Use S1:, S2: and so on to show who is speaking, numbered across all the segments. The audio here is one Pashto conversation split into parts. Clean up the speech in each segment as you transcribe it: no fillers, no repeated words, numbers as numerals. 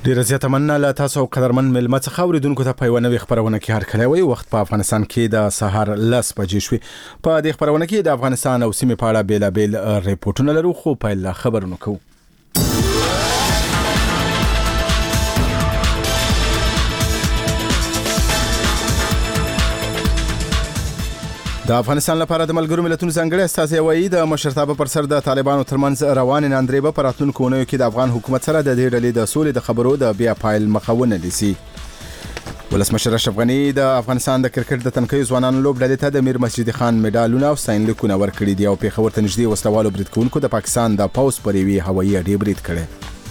S1: ډیره زیاته مننه له تاسو او قدرمن ملمه څخه اوریدونکو ته په یوه نوې خپرونه کې هرکلی وایي. وخت په افغانستان کې د سهار 10 بجې شوې. په دې خپرونه کې د افغانستان او سیمې په اړه بیلابیل ریپورتونه لرو، خو پیل له خبرونو کوو. د افغانستان لپاره د ملګرو ملتونو ځانګړي استازی وایي د مشرتابه پر سر د طالبانو ترمنځ روانې ناندرۍ به په راتلونکو اونیو کې د افغان حکومت سره د دې ډلې د سولې د خبرو د بیا پایل مخه ونه نیسي. ولسمشر اشرف غني د افغانستان د کرکټ د تنکیو ځوانانو لوبډلې ته د میر مسجد خان میډالونه او ستاینلیکونه ورکړي دي او پیښور ته نږدې وسلوالو برید کوونکو د پاکستان د پوځ پر یوې هوایي اډې برید کړی.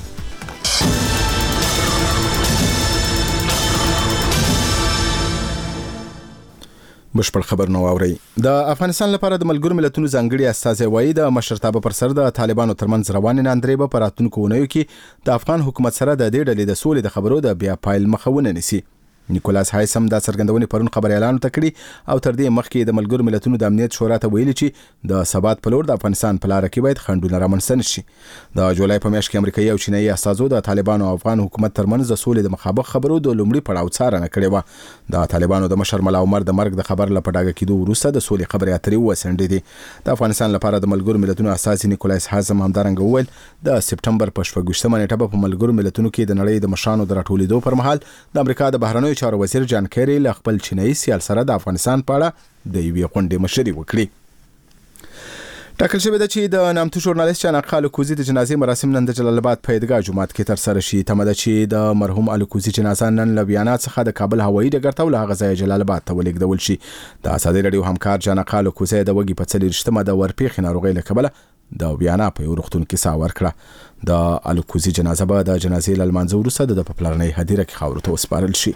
S1: بشپړ خبر نو اوري. د افغانستان لپاره د ملګرو ملتونو ځانګړي استازی وایي د مشرتابه پر سر د طالبانو ترمنځ روانې ناندرۍ به په راتلونکو اونیو کې د افغان حکومت سره د دې ډلې د سولې د خبرو د بیا پایل مخه ونه نیسي. نیکولاس هایسم دا څرګندونې پرون خبري اعلان تکړي او تر دې مخکې د ملګرو ملتونو د امنیت شورا ته ویلي چې د ثبات په لور د افغانستان په لار کې باید خنډونه رامنځته نشي. د جولای په میاشت کې امریکایي او چینایي استازو د طالبانو او افغان حکومت ترمنځ د سولې د مخابخ خبرو د لومړي پړاو څارنه کړې و. د طالبانو د مشر ملا عمر د مرګ د خبر له پټاګه کېدو وروسته د سولې خبرې اترې وسنډې دي. د افغانستان لپاره د ملګرو ملتونو استازي نیکولاس هایسم همدارنګه وویل د سپټمبر په 28مه نیټه په ملګرو ملتونو کې د نړۍ د مشرانو د راټولېدو پر مهال د امریکا د بهرنیو چارو وزیر جان کیری له خپل چینایي سیال سره د افغانستان په اړه د یوې غونډې مشري وکړي. ټاکل شوې ده چې د نامتو ژورنالیست جانقا الکوزي د جنازې مراسم نن د جلال آباد په عیدګاه جومات کې ترسره شي. تمه ده چې د مرحوم الکوزي جنازه نن له ویانا څخه د کابل هوایي ډګر ته له هغه ځایه جلال آباد ته ولېږدول شي. د ازادي راډیو همکار جانقا الکوزي د وږي په 40مه د ورپېښې ناروغۍ له کبله د ویانا په یو روغتون کې ساه ورکړه. د الکوزي جنازه به د جنازې له لمانځه وروسته د پلرنۍ هدیره کې خاورو ته وسپارل شي.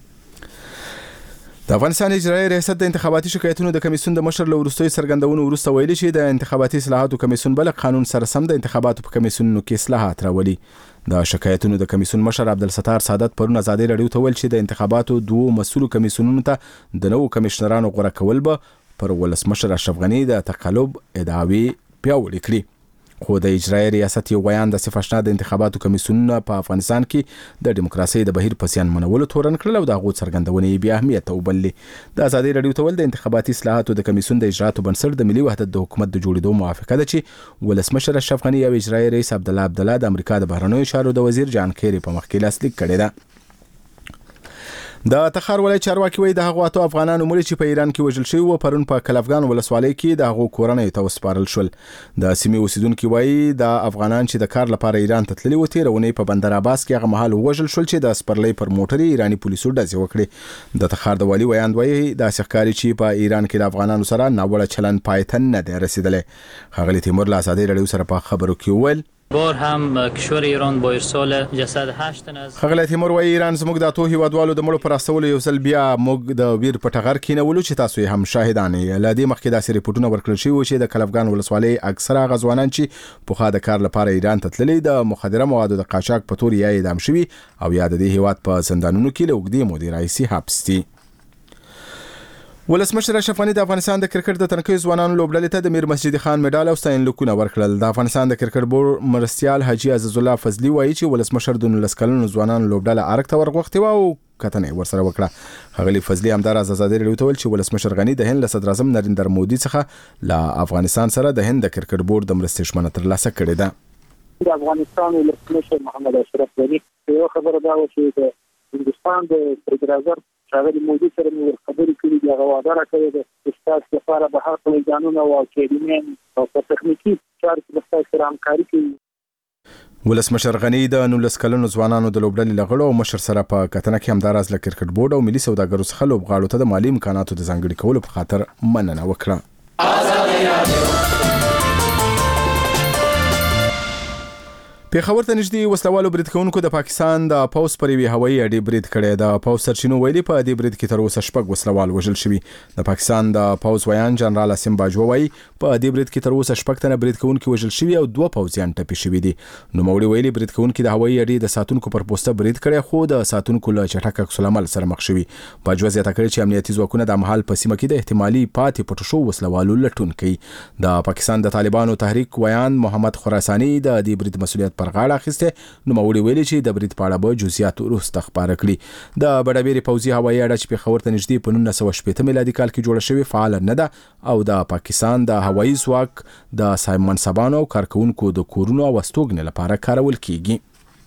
S1: د افغانستان اجرایي ریاست د انتخاباتي شکایتونو د کمیسیون د مشر له وروستیو څرګندونو وروسته ویلي چې د انتخاباتي اصلاحاتو کمیسیون بل قانون سره سم د انتخاباتو په کمیسیونونو کې اصلاحات راولي. د شکایتونو د کمیسیون مشر عبدالستار سعادت پرون ازادي راډیو ته ویل چې د انتخاباتو دوه مسؤلو کمیسیونونو ته د نوو کمشنرانو غوړه کول به پر ولسمشر اشرف غني د تقلب ادعاوې پیاوړې کړي. خو د اجرایي ریاست یو بیان د صفاشنا د انتخاباتو کمیسیونونه په افغانستان کې د دیموکراسي د بهیر په زیان منولو تورن کړل او د هغو څرګندونې بیا اهمیت وبللې. د ازادي راډیو ته ول د انتخاباتي اصلاحاتو د کمیسیون د اجراتو بنسټ د ملي وحدت د حکومت د جوړېدو موافقه ده چې ولسمشر اشرف غني او اجرایي رئیس عبدالله د امریکا د بهرنیو چارو د وزیر جان کیری په مخ کې لاسلیک کړې ده. د تخار ولایت چارواکي وایي د هغو اتو افغانانو مړي چې په ایران کې وژل شوي وو پرون په کلفګان ولسوالۍ کې د هغو کورنۍ ته وسپارل شول. د سیمې اوسیدونکي وایي د افغانان چې د کار لپاره ایران ته تللي وو تېره اونۍ په بندر عباس کې هغه مهال ووژل شول چې د سپرلۍ پر موټر ایراني پولیسو ډزې وکړې. د تخار د والي ویاند وایي داسې ښکاري چې په ایران کې د افغانانو سره ناوړه چلند پای ته نه دی رسېدلی. ښاغلي تیمور له ازادي راډیو سره په خبرو کې وویل
S2: بار هم کشور ایران با ارسال جسد 8 تن از
S1: ښاغلی تیمور وایي ایران زموږ د اتو هیوادوالو د مړو پر راستولو یو ځل بیا موږ د ویر په ټغر کېنولو چې تاسو یې هم شاهدان یې. له دې مخکې داسې ریپورټونه ورکړل شوي وو چې د کلفګان ولسوالۍ اکثره هغه ځوانان چې پخوا د کار لپاره ایران ته تللي د مخدره موادو د قاچاق په تور یا اعدام شوي او یا د دې هیواد په زندانونو کې له اوږدې مودې راهیسې حبس دي. ولسمشر اشرف غني د افغانستان د کرکټ د تنکیو ځوانانو لوبډلې ته د میر مسجد خان میډال او ستاینلیکونه ورکړل. د افغانستان د کرکټ بورډ مرستیال حاجی عزیز الله فضلی وایي چې ولسمشر د 19 کلنو ځوانانو لوبډله ارګ ته ورغوښتې و او کتنې ورسره وکړه. ښاغلي فضلی همداراز ازادي راډیو ته ویل چې ولسمشر غني د هند له صدر اعظم نریندر مودي څخه له افغانستان سره د هند د کرکټ بورډ د مرستې ژمنه ترلاسه کړې ده.
S3: د افغانستان ولسمشر محمد اشرف غني یو خبره دا و چې د هندستان د صدر اعظم ښاغلي مودي سره مې خبرې کړې دي. هغه وعده راکړې ده چې ستاسو لپاره به هر میدانونه او اکیډمي او تخنیکي چارو کې به ستاسو سره همکاري کوي.
S1: ولسمشر غني د 19 کلنو ځوانانو د لوبډلې له غړو او مشر سره په کتنه کې همداراز له کرکټ بورډ او ملي سوداګرو څخه لوبغاړو ته د مالي امکاناتو د ځانګړي کولو په خاطر مننه وکړه. پیښور ته نږدې وسلوالو برید کوونکو د پاکستان د پوځ پر یوې هوایي اډې برید کړی. د پوځ سرچینو ویلي په دې برید کې تر اوسه 6 وسلوال وژل شوي. د پاکستان د پوځ ویان جنرال اسیم باجوا وایي په دې برید کې تر اوسه 6 تنه برید کوونکي وژل شوي او 2 پوځیان ټپي شوي دي. نوموړي ویلي برید کوونکي د هوایي اډې د ساتونکو پر پوسټه برید کړی خو د ساتونکو له چټک عکس العمل سره مخ شوي. باجوا زیاته کړې چې امنیتي ځواکونه د مهال په سیمه کې د احتمالي پاتې پټو شو وسلوالو لټون کوي. د پاکستان د طالبانو تحریک ویان محمد خراساني د دې برید مسؤلیت پر غاړه اخیسته. نوموړي ویلي چې د برید په اړه به جزئیات وروسته خپاره کړي. د بډابېرې پوځي هوایي اډه چې پېښور ته نږدې په 1980 میلادي کال کې جوړه شوې فعال نه ده او د پاکستان د هوایي ځواک د منصبانو او کارکونکو د کورونو او استوګنې لپاره کارول کیږي.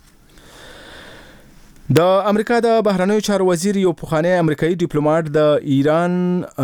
S1: د امریکا د بهرنیو چارو وزیر یو پخوانی امریکایي ډیپلوماټ د ایران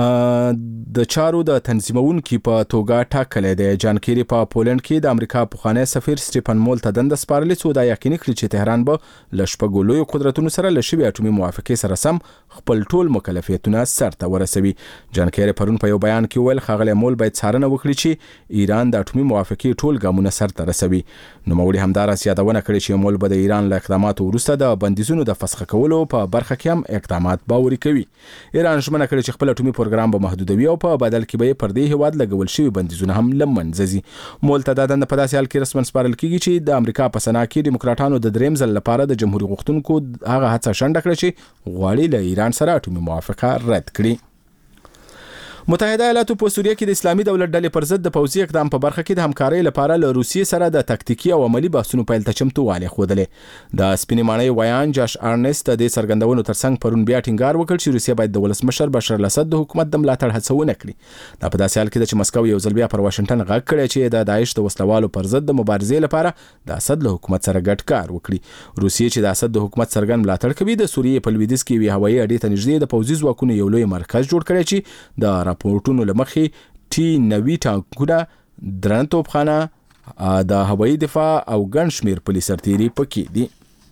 S1: د چارو د تنظیمونکو په توګه ټاکلی دی. جان کیری په پولند کې د امریکا پخوانی سفیر سټیفن مول ته دنده سپارلې څو دا یقیني کړي چې تهران به له شپږو لویو قدرتونو سره له شوې اټومي موافقې سره سم خپل ټول مکلفیتونه سرته ورسوي. جان کیری پرون په یو بیان کې ویل ښاغلی مول باید څارنه وکړي چې ایران د اټومي موافقې ټول ګامونه سرته رسوي. نوموړي همداراز یادونه کړې چې مول به د ایران له اقداماتو وروسته د بندیزونو د فسخ کولو په برخه کې هم اقدامات باوري کوي. ایران ژمنه کړې چې خپل اټومي پروګرام به محدودوي او په بدل کې به پر دې هیواد لګول شوی بندیزونه هم لمنځه ځي. مول ته د دنده په داسې حال کې رسمن سپارل کیږي چې د امریکا په سنا کې دیموکراټانو د دریم ځل لپاره د جمهوریت غوښتونکو هغه هڅه شنډه کړې چې غواړي له ایران سره اټومي موافقه رد کړي. متحده ایالاتو په سوریه کې د اسلامي دولت ډلې پر ضد د پوځي اقدام په برخه کې د همکارۍ لپاره له روسیې سره د تکتیکي او عملی بحثونو پیل ته چمتووالی ښودلې. د سپینې ماڼۍ ویان جاش ارنست د څرګندونو ترڅنګ پرون بیا ټینګار وکړ چې روسیه باید د ولسمشر بشار الاسد د حکومت د ملاتړ هڅه ونه کړي. دا په داسې حال کې ده چې مسکو یو ځل بیا پر واشنگټن غږ کړی چې د داعش د وسلوالو پر ضد د مبارزې لپاره د اسد له حکومت سره ګډ کار وکړي. روسیه چې د اسد د حکومت څرګند ملاتړ کوي د سوریې په لویدیځ کې وی هوایي اډې ته نږدې د پوځي ځواکونو یو لوی مرکز جوړ کړی چې د راپورټونو لمخې ټي 90 ټانکونه، درن توپخانه، د هوایي دفاع او ګڼ شمیر پولیس سرتیري پکې دي.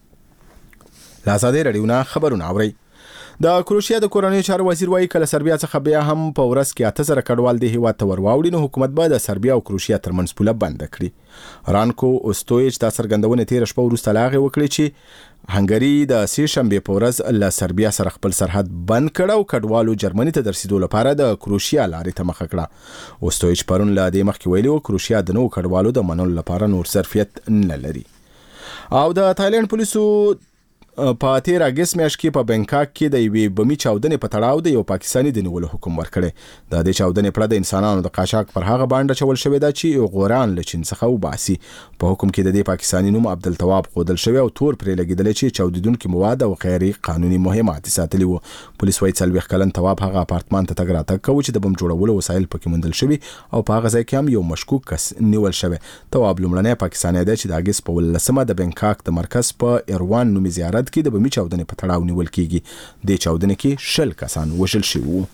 S1: لازادې رادیو نه خبرونه اوري. د کروشیا د کورنیو چارو وزیر وايي کله سربیا څخه بیا هم په ورځ کې 8000 کډوال د هیواد ته ورواوړي نو حکومت به د سربیا او کروشیا ترمنځ پوله بند کړي. رانکو اوستویچ دا څرګندونه تیر شپه وروسته لاغه وکړي چې هنګری د سې شنبه په ورځ له سربیا سره خپل سرحد بند کړ او کډوالو جرمني ته درسیدو لپاره د کروشیا لارې ته مخه کړه. اوستویچ پرون له دې مخکې ویلي و کروشیا د نوو کډوالو د منلو لپاره نور ظرفیت نه لري. او د تایلند پولیسو په تیر اگست میاشت کې په بنکاک کې د یوې بمي چاودنې په تړاو د یو پاکستاني د نیولو حکم ورکړی. د دې چاودنې پړه د انسانانو د قاچاق پر هغه باندې چول شوې ده چې غوران له چین څخه وباسي. په حکم کې د دې پاکستاني نوم عبدالتواب خودل شوی او تور پرې لګیدل چې چاودیدونکو مواد او غیر قانوني مهمات ساتلي وو. پولیس وايي 40 کلن تواب هغه اپارتمان ته تګ راتګ کوي چې د بم جوړولو وسایل پکې موندل شوی او په هغه ځای کې هم یو مشکوک کس نیول شوی. تواب لومړنی پاکستاني دی چې د اگست په 18 د بنکاک د مرکز په ایروان نومي زیارت کې د بمي چاودنې په تړاو نیول کیږي. د چاودنې کې 10 کسان وژل شوي وو.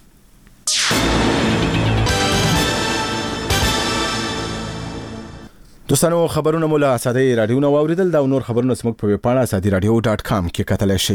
S1: دوستانو خبرونه مو له اسادي رادیو نو اوریدل. دا نور خبرونه سمک په ویبپاڼه asadi-radio.com کې کتلی شئ.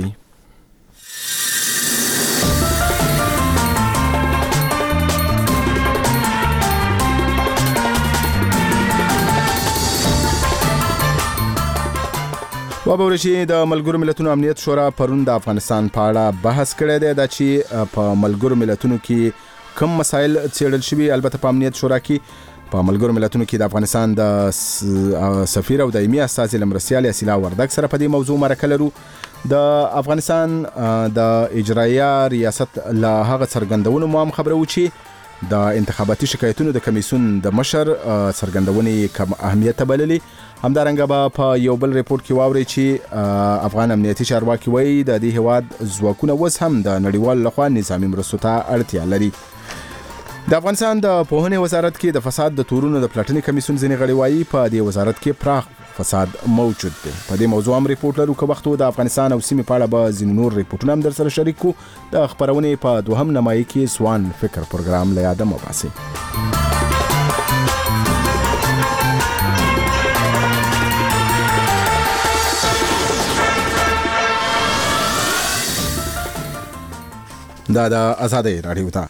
S1: وبوري چې د ملګرو ملتونو امنیت شورا پرون د افغانستان په اړه بحث کړی دی دا چې په ملګرو ملتونو کې کوم مسایل څېړل شوي. البته په امنیت شورا کې په ملګرو ملتونو کې د افغانستان د سفیر او دایمي استازي لمرسیال اسیلا وردګ سره په دې موضوع مرکه لرو. د افغانستان د اجرایه ریاست له هغه څرګندونو مو هم خبرو چې د انتخاباتي شکایتونو د کمیسیون د مشر څرګندونې کم اهمیت بللي. همدارنګه به په یو بل ریپورت کې واوري چې افغان امنیتي چارواکي وایي د دې هواد ځواکونه اوس هم د نړیوال لخوا نظامی مرستو ته اړتیا لري. د افغانستان د پوهنې وزارت کې د فساد د تورونو د پلټنې کمیسیون ځینې غړي وایي په دې وزارت کې پراخ فساد موجود دی. په دې موضوع هم ریپورت لرو که وخت د افغانستان او سیمې په اړه به ځینې نور ریپورتونه هم در سره شریک کو. د خبرونې په دوهم نمایي کې سوان فکر پروګرام له یاده مباسي. دا د آزادۍ رادیو ته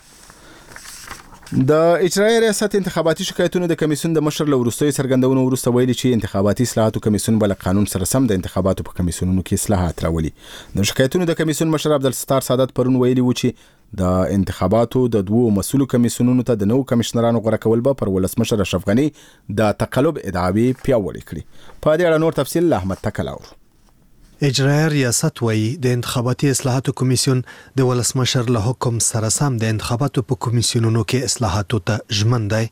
S1: د اجرایي ریاست انتخاباتي شکایتونو د کمیسیون د مشر له وروستیو څرګندونو وروسته ویلي چې انتخاباتي اصلاحاتو کمیسیون به له قانون سره سم د انتخاباتو په کمیسیونونو کې اصلاحات راولي. د شکایتونو د کمیسیون مشر عبدالستار سعادت پرون ویلي و چې د انتخاباتو د دوو مسؤلو کمیسیونونو ته د نوو کمشنرانو غوره کول به پر ولسمشر اشرف غني د تقلب ادعاوې پیاوړې کړي. په دې اړه نور تفصیل له احمد تکلاور.
S4: اجرایي ریاست وایي د انتخاباتي اصلاحاتو کمیسیون د ولسمشر له حکم سره سم د انتخاباتو په کمیسیونونو کې اصلاحاتو ته ژمن دی.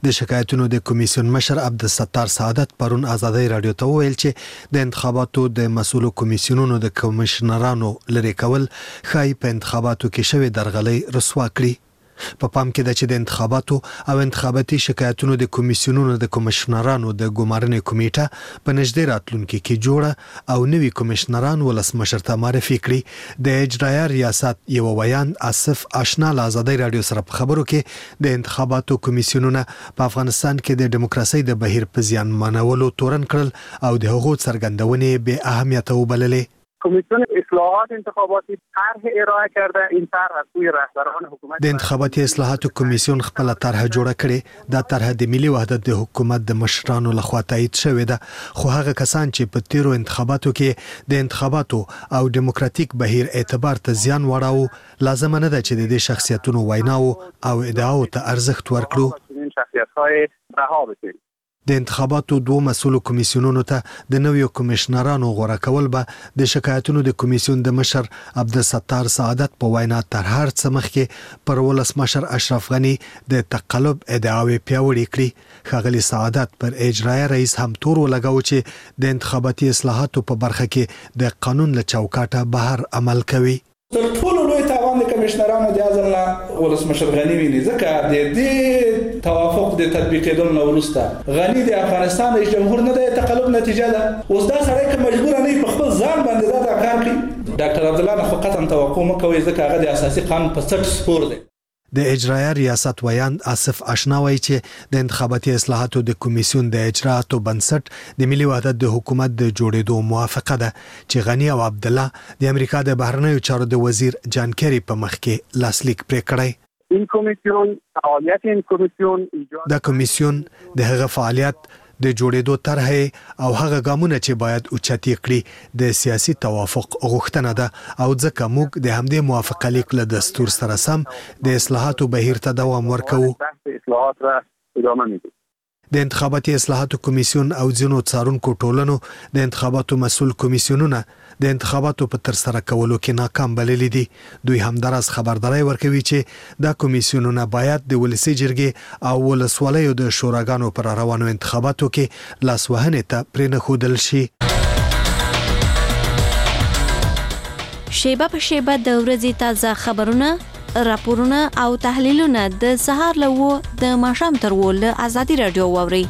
S4: د شکایتونو د کمیسیون مشر عبدالستار سعادت پرون آزادۍ رادیو ته وویل چې د انتخاباتو د مسؤلو کمیسیونونو د کمشنرانو لرې کول ښایي په انتخاباتو کې شوې درغلۍ رسوا کړي. په پام کې ده چې د انتخاباتو او انتخاباتي شکایتونو د کمیسیونونو د کمشنرانو د ګمارنې کمیټه په نږدې راتلونکي کې جوړه او نوي کمشنران ولسمشر ته معرفي کړي. د اجرایه ریاست یو ویاند آصف آشنا له آزادۍ رادیو سره په خبرو کې د انتخاباتو کمیسیونونه په افغانستان کې د دیموکراسۍ د بهیر په زیانمنولو تورن کړل او د هغو څرګندونې بې اهمیته وبللې.
S3: کمیسیون اصلاحات انتخاباتی طرح ارائه کرده. این طرح از سوی رهبران حکومت
S4: د انتخاباتي اصلاحاتو کمیسیون خپل طرح جوړه کړې. دا طرح د ملي وحدت د حکومت د مشرانو لخوا تایید شوې ده، خو هغه کسان چې په تیرو انتخاباتو کې د انتخاباتو او دیموکراتیک بهیر اعتبار ته زیان واړاو، لازم نه ده چې د دې شخصیتونو ویناو او ادعاو ته ارزښت ورکړو.
S3: این شخصیت‌های رها بشید.
S4: د انتخاباتو دوه مسؤلو کمیسیونونو ته د نویو کمشنرانو غوره کول به د شکایتونو د کمیسیون د مشر عبدالستار سعادت په وینا تر هر څه مخکې پر ولسمشر اشرف غني د تقلب ادعاوې پیاوړې کړي. ښاغلي سعادت پر اجرایه رئیس هم تور ولګاو چې د انتخاباتي اصلاحاتو په برخه کې د قانون له چوکاټه بهر عمل کوي.
S5: تر ټولو لوی تاوان د کمشنرانو د ازل ولسمشر غنی ویني، ځکه د دې توافق د تطبیقېدو نه وروسته غنی د افغانستان رئیس جمهور نه د تقلب نتیجه ده. اوس دا سړی که مجبور نه په خپل ځان باندې دا کار کوي، ډاکټر عبدالله نه خو قطعا توقع مه کوئ، ځکه هغه د اساسي قانون په څټ سپور دی.
S4: د اجرایه ریاست ویاند آصف آشنا وایي چې د انتخاباتي اصلاحاتو د کمیسیون د اجرااتو بنسټ د ملي وحدت د حکومت د جوړېدو موافقه ده چې غنی او عبدالله د امریکا د بهرنیو چارو د وزیر جان کیری په مخ کې لاسلیک پرې کړی.
S3: این کمیسیون فعالیت این کمیسیون
S4: دا کمیسیون د هغه فعالیت د جوړېدو طرح او هغه ګامونه چې باید اوچتې کړي د سیاسي توافق غوښتنه ده، او ځکه موږ د همدې موافقه لیک له دستور سره سم د اصلاحاتو بهیر ته دوام ورکوو.
S3: اصلاحات را ادامه میدیم.
S4: د انتخاباتي اصلاحاتو کمیسیون او ځینو څارونکو ټولنو د انتخاباتو مسؤل کمیسیونونه د انتخاباتو په ترسره کولو کې ناکام بللي دي. دوی همداراز خبرداري ورکوي چې دا کمیسیونونه باید د ولسي جرګې او ولسوالیو د شوراګانو پر روانو انتخاباتو کې لاسوهنې ته پرېنښودل شي.
S6: شیبه په شیبه د ورځې تازه خبرونه، راپورونه او تحلیلونه د سهار له 9 د ماښام تر 10 له آزادۍ رادیو واورئ.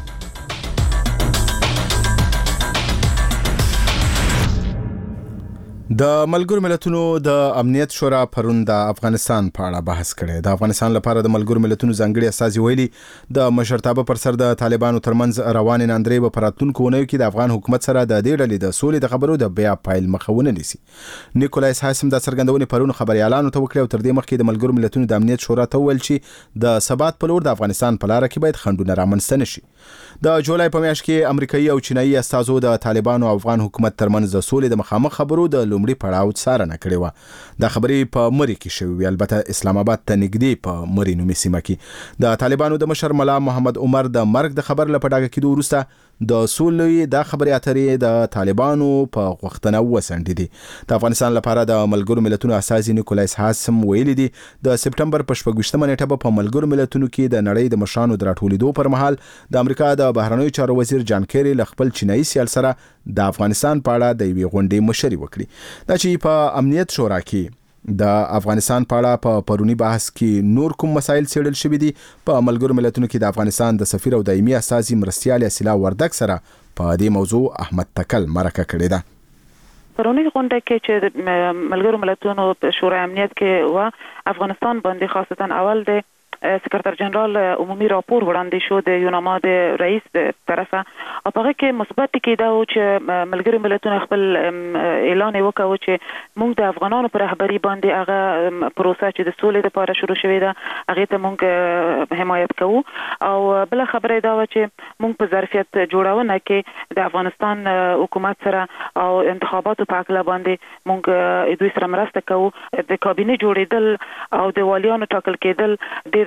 S1: د ملګرو ملتونو د امنیت شورا پرون د افغانستان په اړه بحث کړی. د افغانستان لپاره د ملګرو ملتونو ځانګړي استازي ویلي د مشرتابه پر سر د طالبانو ترمنځ روانې ناندرۍ به په راتلونکو اونیو کې د افغان حکومت سره د دې ډلې د سولې د خبرو د بیا پایل مخه ونه نیسي. نیکولایس هاسم د څرګندونې پرون خبريالانو ته وکړه او تر دې مخکې د ملګرو ملتونو د امنیت شورا ته ویل چې د ثبات په لور د افغانستان په لار کې باید خنډونه رامنځته نشي. د جولای په میاشت کې امریکایي او چینایي استازو د طالبانو او افغان حکومت ترمنځ د سولې د مخامخ خبرو د لومړي پړاو څارنه کړې و. دا خبرې په مری کې شوې، البته اسلام آباد ته نږدې په مری نومي سیمه کې. د طالبانو د مشر ملا محمد عمر د مرګ د خبر له پټاګه کېدو وروسته د سولې د خبرې اترې د طالبانو په غوښتنه وسنډې دي. د افغانستان لپاره د ملګرو ملتونو استازي نیکولایس هاسم ویلي دي د سپټمبر په 26مه نیټه په ملګرو ملتونو کې د نړۍ د مشرانو د راټولېدو پر مهال د امریکا د بهرنیو چارو وزیر جان کیری له خپل چینایي سیال سره د افغانستان په اړه د یوې غونډې مشري وکړي. دا چې په امنیت شورا کې د افغانستان په اړه په پرونی بحث کې نور کوم مسایل څېړل شوي دي. په ملګرو ملتونو کې د افغانستان د سفیر او دایمي استازي مرستیال اسلا وردک سره په دې موضوع احمد تکل مرکه کړې ده.
S7: پرونی غونډه کې چې ملګرو ملتونو شورای امنیت کې و افغانستان باندې خاصتا اول د سکرتر جنرال عمومي راپور وړاندې شو د یوناما د رئیس طرفه، او هغه کې مثبت کې دا و چې ملګري ملتونه خپل اعلان وکاو چې موږ د افغانانو پر رهبری باندې هغه پروسه چې د سولې لپاره شروع شوې ده هغه ته موږ حمایت کوو، او بل خبره دا و چې موږ په ظرفیت جوړونه کې د افغانستان حکومت سره او انتخاباتو په اړه باندې موږ دوی سره مرسته کوو. د کابینه جوړیدل او د والیانو ټاکل کېدل ډېر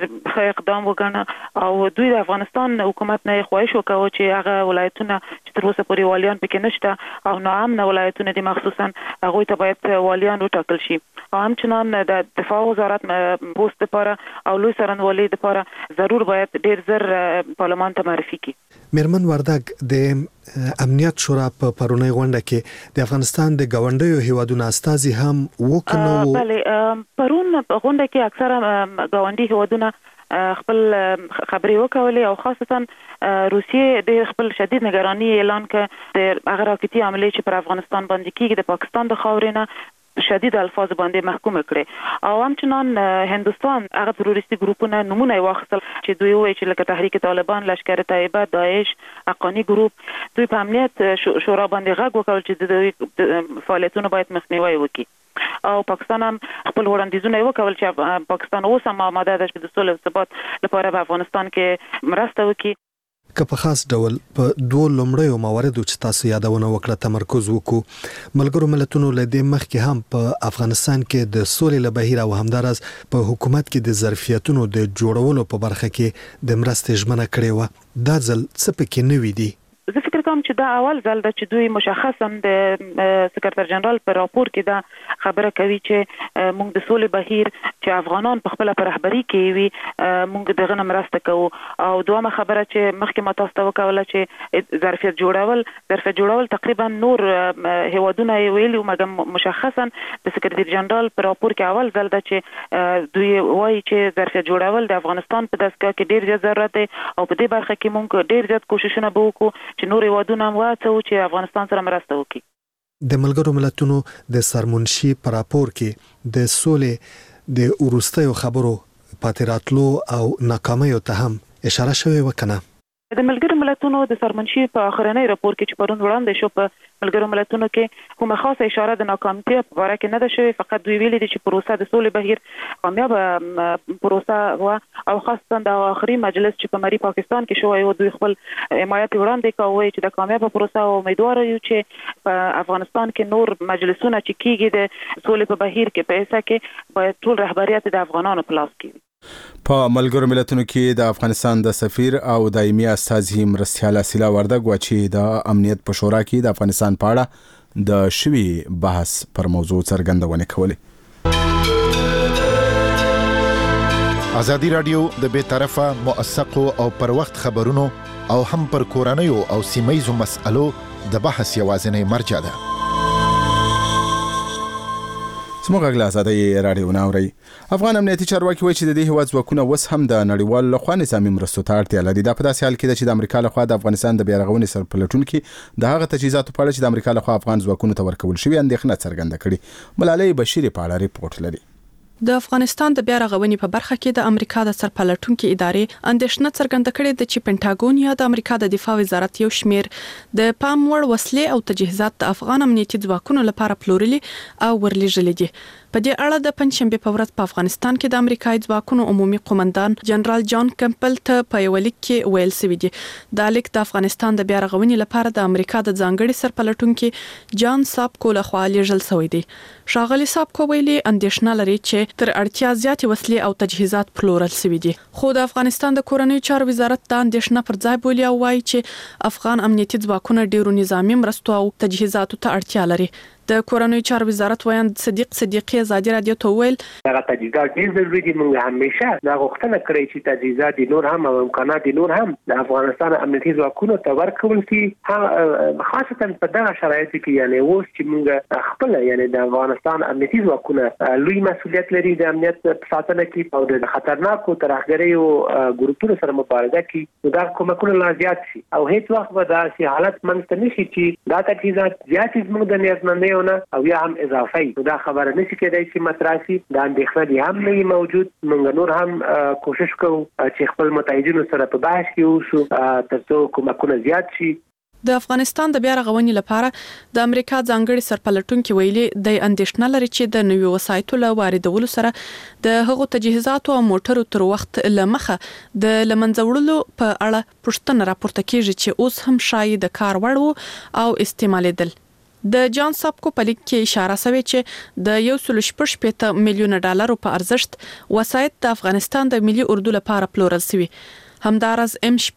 S7: ښه اقدام وګڼه او دوی د افغانستان حکومت نه خواهش وکاوه چې هغه ولایتونه چې تر اوسه پورې والیان پکې نشته او ناامنه ولایتونه دي مخصوصا هغوی ته باید والیان وټاکل شي او همچنان د دفاع وزارت پوسټ لپاره او لوی څارنوالۍ لپاره ضرور باید ډیر زر پارلمان ته معرفي کړي.
S4: میرمن وردګ د امنیت شورا په پرونی غونډه کې د افغانستان د گاونډیو هیوادونو استازي هم وکړو.
S7: بله پرون غونډه کې اکثره گاونډي هیوادونه خپل خبرې وکولې او خاصتا روسیې د خپل شدید نگرانی اعلان کړ د هغه راکټي حملې چې پر افغانستان باندې کیږي د پاکستان د خاورې نه شدید الفاظ باندې محکوم کړي او همچنان هندستان هغه تروریستي ګروپونه نمونه واخیستل چې دوی وایي چې لکه تحریک طالبان، لشکر طیبه، داعش، حقانی ګروپ دوی په امنیت شورا باندې غږ وکړ چې د دوی فعالیتونو باید مخنیوي وکړي او پاکستان هم خپل وړاندیزونه وکول چې پاکستان اوس هم آماده ده چې د سولې او ثبات لپاره په افغانستان کې مرسته وکړي.
S4: که په خاص ډول په دوه لومړیو مواردو چې تاسو یادونه وکړه تمرکز وکړو ملګرو ملتونو له دې مخکې هم په افغانستان کې د سولې له بهیر او همدارس په حکومت کې د ظرفیتونو د جوړولو په برخه کې د مرستې ژمنه کړې و. دا ځل څه پکې نوي دي؟
S7: زه فکر کوم چې دا اول ځل ده چې دوی مشخصا د سکرتر جنرال په راپور کې دا خبره کوي چې موږ د سولې بهیر چې افغانان په خپل رهبری کې وي موږ دغه مرسته کوو او دومره خبره چې مخکې ما تاسو ته وکوله چې ظرفیت جوړول تقریبا نور هیوادونه ویلي مګر مشخصا د سکرتر جنرال په راپور کې اول ځل ده چې دوی وایي چې ظرفیت جوړول د افغانستان په دستګاه کې ډیر زیات ضرورت دی او په دې برخه کې موږ ډیر زیات کوششونه وکړو چې نور هیوادونه هم وهڅوو چې افغانستان سره مرسته وکړي.
S4: د ملګرو ملتونو د سرمنشي په راپور کې د سولې د وروستیو خبرو پاتې راتلو او ناکامیو ته هم اشاره شوې وکنه.
S7: د ملګرو ملتونو د سرمنشي په اخرنۍ راپور کې چې پرون وړاندې شو په ملګرو ملتونو کې کومه خاصه اشاره د ناکامتیا په اړه کې نه ده شوې، فقط دوی ویلي دي چې پروسه د سولې بهیر کامیاب پروسه و او خاصه د اخري مجلس چې په مری پاکستان کې شوی و دوی خپل حمایت وړاندې کوي چې د کامیاب پروسه او امیدوار یو چې په افغانستان کې نور مجلسونه چې کیږي د سولې په بهیر کې په اساس کې باید ټول رهبریت د افغانانو په لاس کې.
S1: په ملګرو ملتونو کې د افغانستان د سفیر او دایمي استازي مرستیال اسیلا وردګ و چې د امنیت په شورا کې د افغانستان په اړه د شوي بحث پر موضوع څرګندونه کوله.
S8: ازادي رادیو د بې طرفه موثقو او پر وخت خبرونو او هم پر کورنیو او سیمایي مسألو د بحث یوازینی مرجع ده.
S1: زموږ غږ له ازادۍ راډیو نه اورئ. افغان امنیتي چارواکي وایي چې د دې هیواد ځواکونه اوس هم د نړیوالو لخوا نظامي مرستو ته اړتیا لري. دا په داسې حال کې ده چې د امریکا لخوا د افغانستان د بیارغونې سرپلټونکي د هغه تجهیزاتو په اړه چې د امریکا لخوا افغان ځواکونو ته ورکول شوي اندېښنه څرګنده کړې. ملالۍ بشیر په اړه ریپورت لري.
S9: د افغانستان د بیا رغونې په برخه کې د امریکا د سرپلټونکو ادارې اندېښنه څرګنده کړې ده چې پینټاګون یا د امریکا د دفاع وزارت یو شمیر د پام وړ وسلې او تجهیزات د افغان امنیتي ځواکونو لپاره پلورلي او ورلېږلي دي. په دې اړه د پنځشنبه په ورځ په افغانستان کې د امریکایي ځواکونو عمومي قومندان جنرال جان کمپل ته په یو لیک کې ویل شوی دی. دا لیک د افغانستان د بیا رغونې لپاره د امریکا د ځانګړي سرپلټونکو جان سابکو لخوا لیږل شوی دی. ښاغلي سابکو ویلي اندېښنه لري چې تر اړتیا زیاتې وسلې او تجهیزات پلورل شوی دي. خو د افغانستان د کورنیو چارو وزارت دا اندېښنه پر ځای بولي او وایي چې افغان امنیتي ځواکونه ډیرو نظامی مرستو او تجهیزاتو ته اړتیا لري. د کورنیو چارو وزارت ویاند صدیق صدیقی ازادي رادیو ته ویل
S10: هغه تجهیزات ډیر ضروري دي. موږ همیشه دا غوښتنه کړې چې تجهیزات نور هم او امکانات نور هم د افغانستان امنیتي ځواکونو ته ورکول شي، خاصتا په دغه شرایطو کې یعنی اوس چې موږ خپل یعنی د افغانستان امنیتي ځواکونه لوی مسؤلیت لري د امنیت ساتنه کې او د خطرناکو ترهګریو ګروپونو سره مبارزه کې دا کومکونه لا زیات شي او هیڅ وخت به داسې حالت منځته نشي چې دا تجهیزات زیات زموږ د نیازمندۍ او یا هم اضافي دا خبره نشي کېدای چې متراسي دا اندېښنه دي هم نه موجود. موږ نور هم کوشش کوو چې خپل متحدینو سره په بحث کې اوسو ترڅو کومکونه زیات شي.
S9: د افغانستان د بیا رغونې لپاره د امریکا ځانګړي سرپلټونکو ویلي د اندېښنه لري چې د نویو وسایطو له واردولو سره د هغو تجهیزاتو او موټرو تر وخت لمخه د لمنځه وړلو په اړه پوښتنه راپورته کیږي چې اوس هم شاید د کار وړ او استعمالېدل. د جان سابکو په لیک کې اشاره شوې چې د 1.8 میلیون ډالرو په ارزښت وسایط د افغانستان د ملي اردو لپاره پلورل شوي. همدارز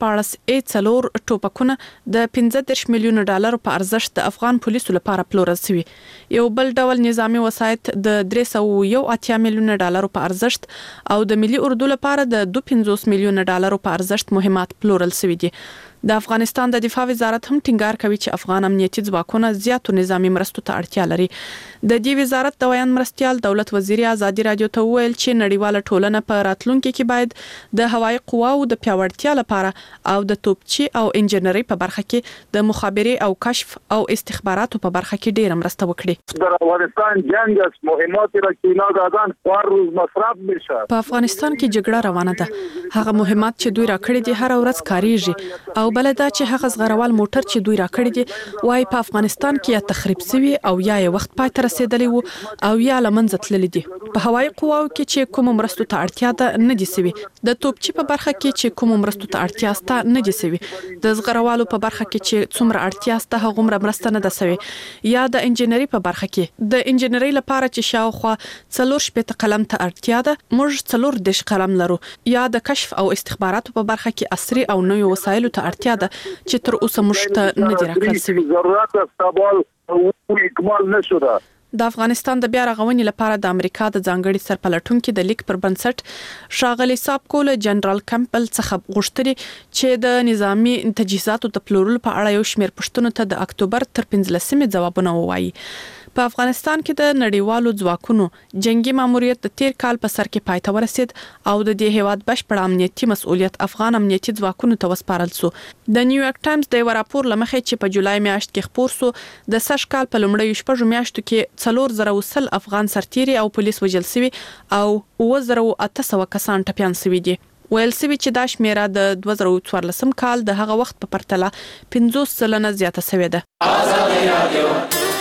S9: M14A4 ټوپکونه د 15 میلیون ډالرو په ارزښت د افغان پولیسو لپاره پلورل شوي. یو بل ډول نظامی وسایط د 381 میلیون ډالرو په ارزښت او د ملي اردو لپاره د 250 میلیون ډالرو په ارزښت مهمات پلورل شوي دي. د افغانستان د دفاع وزارت هم ټینګار کوي چې افغان امنیتي ځواکونه زیاتو نظامی مرستو ته اړتیا لري. د دې وزارت د ویان مرستيال دولت وزیر ازادي رادیو ته ویل چې نړیواله ټولنه په راتلونکي کې باید د هوایي قواو د پیاوړتیا لپاره او د توپچي او انجنیری په برخه کې د مخابرې او کشف او استخباراتو په برخه کې ډېر مرسته وکړي.
S11: در افغانستان جنگ است، مهماتی را که اینا دادن هر روز مصرف میشه.
S9: په افغانستان کې جګړه روانه ده. هغه مهمات چې دوی راکړي دي هر ورځ کاریږي او بل دا چې هغه زغروال موټر چې دوی راکړي دي وای په افغانستان کې یا تخریب شوی او یا وخت پای ته رسیدلی وو او یا لمنځه تللی دي. په هوایي قواو کې چې کوم مرستو ته اړتیا ده نه دي سوي. د توپچي په برخه کې چې کوم مرستو ته اړتیا سته نه دي سوي. د زغروالو په برخه کې چې څومره اړتیا سته هغه مرسته نه ده سوي. یا د انجنیری په برخه کې د انجنیری لپاره چې شاوخوا 4 قلم ته اړتیا ده موږ 4 قلم لرو. یا د کشف او استخباراتو په برخه کې عصري او نوې وسایلو ته اړتیا ده چې تر اوسه موږ ته نه دي راکړل شوي.
S11: ضرورت استقبال او اکمال نشده.
S9: د افغانستان د بیا رغونې لپاره د امریکا د ځانګړي سرپلټونکو د لیک پر بنسټ ښاغلي سابکو له جنرال کمپل څخه غوښتنې چې د نظامی تجهیزاتو د پلورلو په اړه یو شمېر پوښتنو ته د اکتوبر تر 15 ځوابونه ووایي. په افغانستان کې د نړیوالو ځواکونو جنگي ماموریت د تیر کال په سر کې پای ته ورسید او د دې هیواد بشپړ امنیتي مسؤلیت افغان امنیتي ځواکونو ته وسپارل شو. د نیویارک ټایمز د راپور لمخې چې په جولای میاشت کې خپور شو د سږ کال په لومړیو شپږو میاشتو کې 400 افغان سرتیري او پولیس وژل شوي او 2800 کسان ټپیان شوي دي. ویل شوي چې دا شمیره د 2014 کال د هغه وخت په پرتله 50% زیاته شوې ده. آزادي رادیو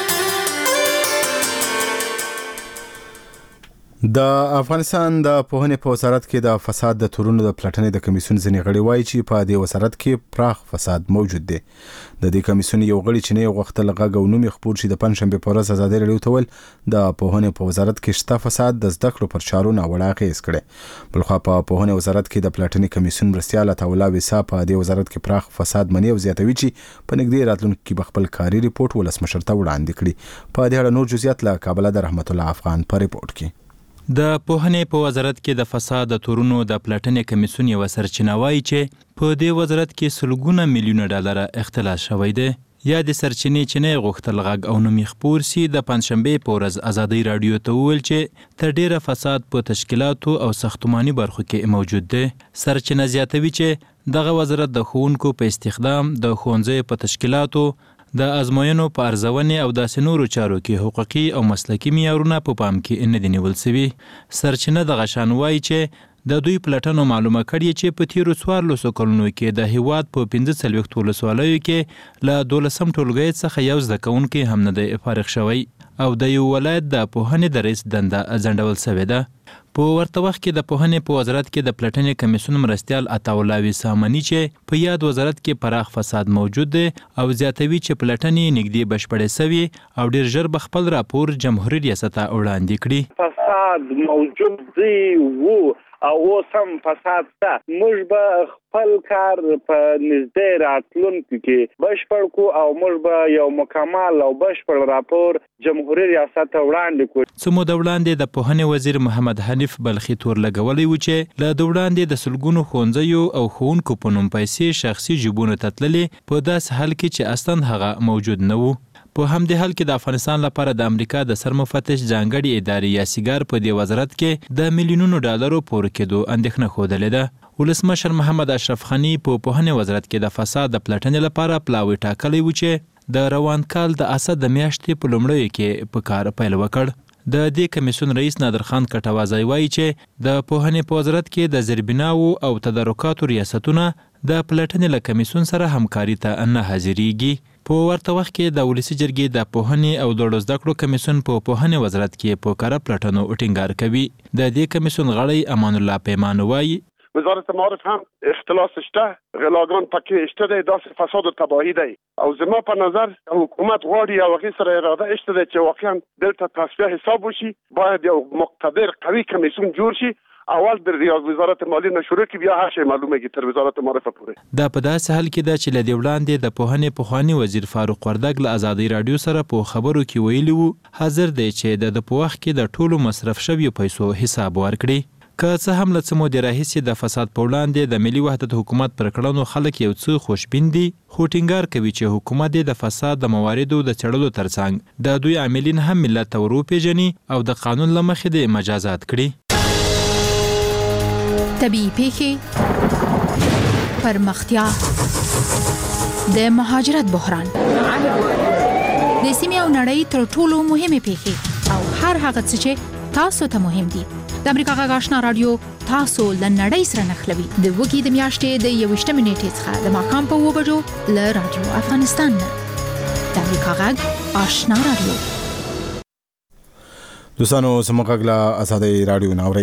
S1: د افغانستان د پوهنې په وزارت کې د فساد د تورونو د پلټنې د کمیسیون ځینې غړي وایي چې په دې وزارت کې پراخ فساد موجود دی. د دې کمیسیون یو غړي چې نه غوښتل غږ او نوم خپور شي د پنځشنبه په ورځ ازادي رادیو ته ویل د پوهنې په وزارت کې شته فساد د زده کړو پر چارو ناوړه اغېز کړي. بلخوا په پوهنې وزارت کې د پلټنې کمیسیون مرستيال عطاالله ویسا په دې وزارت کې پراخ فساد مني او زیاتوي چې په نږدې راتلونکي کې بخپل کاري ریپورت ولسمشر ته وړاندې کړي. په دې اړه نور جزئیات له کابل د رحمت الله افغان په ریپورت کې.
S12: د پوهنې په وزارت کې د فساد د تورونو د پلټنې کمیسیون یو سرچینه وایي چې په دې وزارت کې سلګونه میلیونه ډالر اختلاس شوی دی. یا د سرچینې چې نه غوښتل غږ او نوم خپور سي د پنځشنبه په ورځ ازادي رادیو ته ویل چې تر ډیره فساد په تشکیلاتو او ساختماني برخو کې موجود دی. سرچینه زیاتوي چې دغه وزارت د ښوونکو په استخدام د ښوونځي په تشکیلاتو د ازموینو په ارزونې او داسې نورو چارو کې حقوقي او مسلکي معیارونه په پام کې نه دي نیول شوي. سرچینه دغه شان وایي چې د دوی پلټنو معلومه کړي چې په تیرو 14 کلونو کې د هیواد په 15 ولسوالیو کې له 12 ټولګي څخه یو زده کوونکی هم نه دی فارغ شوی او د یو ولایت د پوهنې د رئیس دنده ځنډول شوې ده. په ورته وخت کې د پوهنې په وزارت کې د پلټنې کمیسیون مرستيال عطاالله ویسا مني چې په یاد وزارت کې پراخ فساد موجود دی او زیاتوي چې پلټنې نږدې بشپړې شوي او ډیر ژر به خپل راپور جمهوریت ریاست ته وړاندې کړي.
S11: فساد موجود دی وو او اوس هم فساد شته. موږ به خپل کار په نږدې راتلونکي کې بشپړ کو او موږ به یو مکمل او بشپړ راپور جمهوریت ریاست ته وړاندې کړو.
S12: څو موده وړاندې د پوهنې وزیر محمد حنیف بلخي تور لګولې و چې له وړاندې د سلګونو ښوونځیو او ښوونکو په نوم پیسې شخصي جیبونو ته تللې په داس حال کې چې اصلا هغه موجود نه و. په همدې حال کې د افغانستان لپاره د امریکا د سرمفتش ځانګړي ادارې یا سیګار په دې وزارت کې د میلیونونو ډالرو پور کېدو اندېښنه ښودلې ده. ولسمشر محمد اشرف غني په پوهنې وزارت کې د فساد د پلټنې لپاره پلاوی ټاکلی و چې د روان کال د اسد د میاشتې په لومړیو کې په کار پیل وکړ. د دې کمیسیون رئیس نادر خان کټوازی وایي چې د پوهنې په وزارت کې د زیربناو او تدارکاتو ریاستونه د پلټنې له کمیسیون سره همکاري ته نه حاضرېږي. په ورته وخت کې د ولسی جرګې د پوهنې او لوړو زده کړو کمیسیون په پوهنې وزارت کې په کار پلټنو ټینګار کوي. د دې کمیسیون غړی امان الله پیمان وایي
S13: وزارت معارف هم اختلاس شته، غلاګان پکې شته دی، داسې فساد او تباهي دی. او زما په نظر حکومت غواړي او هغې سره اراده شته دی چې واقعا دلته تصفیه حساب وشي. باید یو مقتدر قوي کمیسیون جوړ شي. اول د وزارت مالیې نه شروع کی، بیا هر شی معلومه تر وزارت معرفه پورې.
S12: دا په داسې حال کې ده چې له دې وړاندې د پوهنې پخوانی وزیر فاروق وردګ له ازادي رادیو سره په خبرو کې ویلي وو حاضر دی چې د په وخت کې د ټولو مصرف شویو پیسو حساب ورکړي. که څه هم له څه مودې راهیسې د فساد په وړاندې د ملي وحدت حکومت پر کړنو خلک یو څه خوشبین دي، خو ټینګار کوي چې حکومت د فساد د مواردو د څېړلو ترڅنګ د دوی عاملین هم ملت ته وروپېژني او د قانون له مخې د مجازات کړي.
S14: طبیعي پیښې، پرمختیا، د مهاجرت بحران، د سیمې او نړۍ تر ټولو مهمه پیښې او هر هغه څه چې تاسو ته مهم دي. د امریکا غږ آشنا رادیو تاسو له نړۍ سره نښلوي. د وګړي د میاشتې د 21 نیټې څخه د ماښام په 2 بجو له رادیو افغانستان نه. د امریکا غږ آشنا رادیو.
S1: دوستانو زموږ غږ له ازادي رادیو ناوري.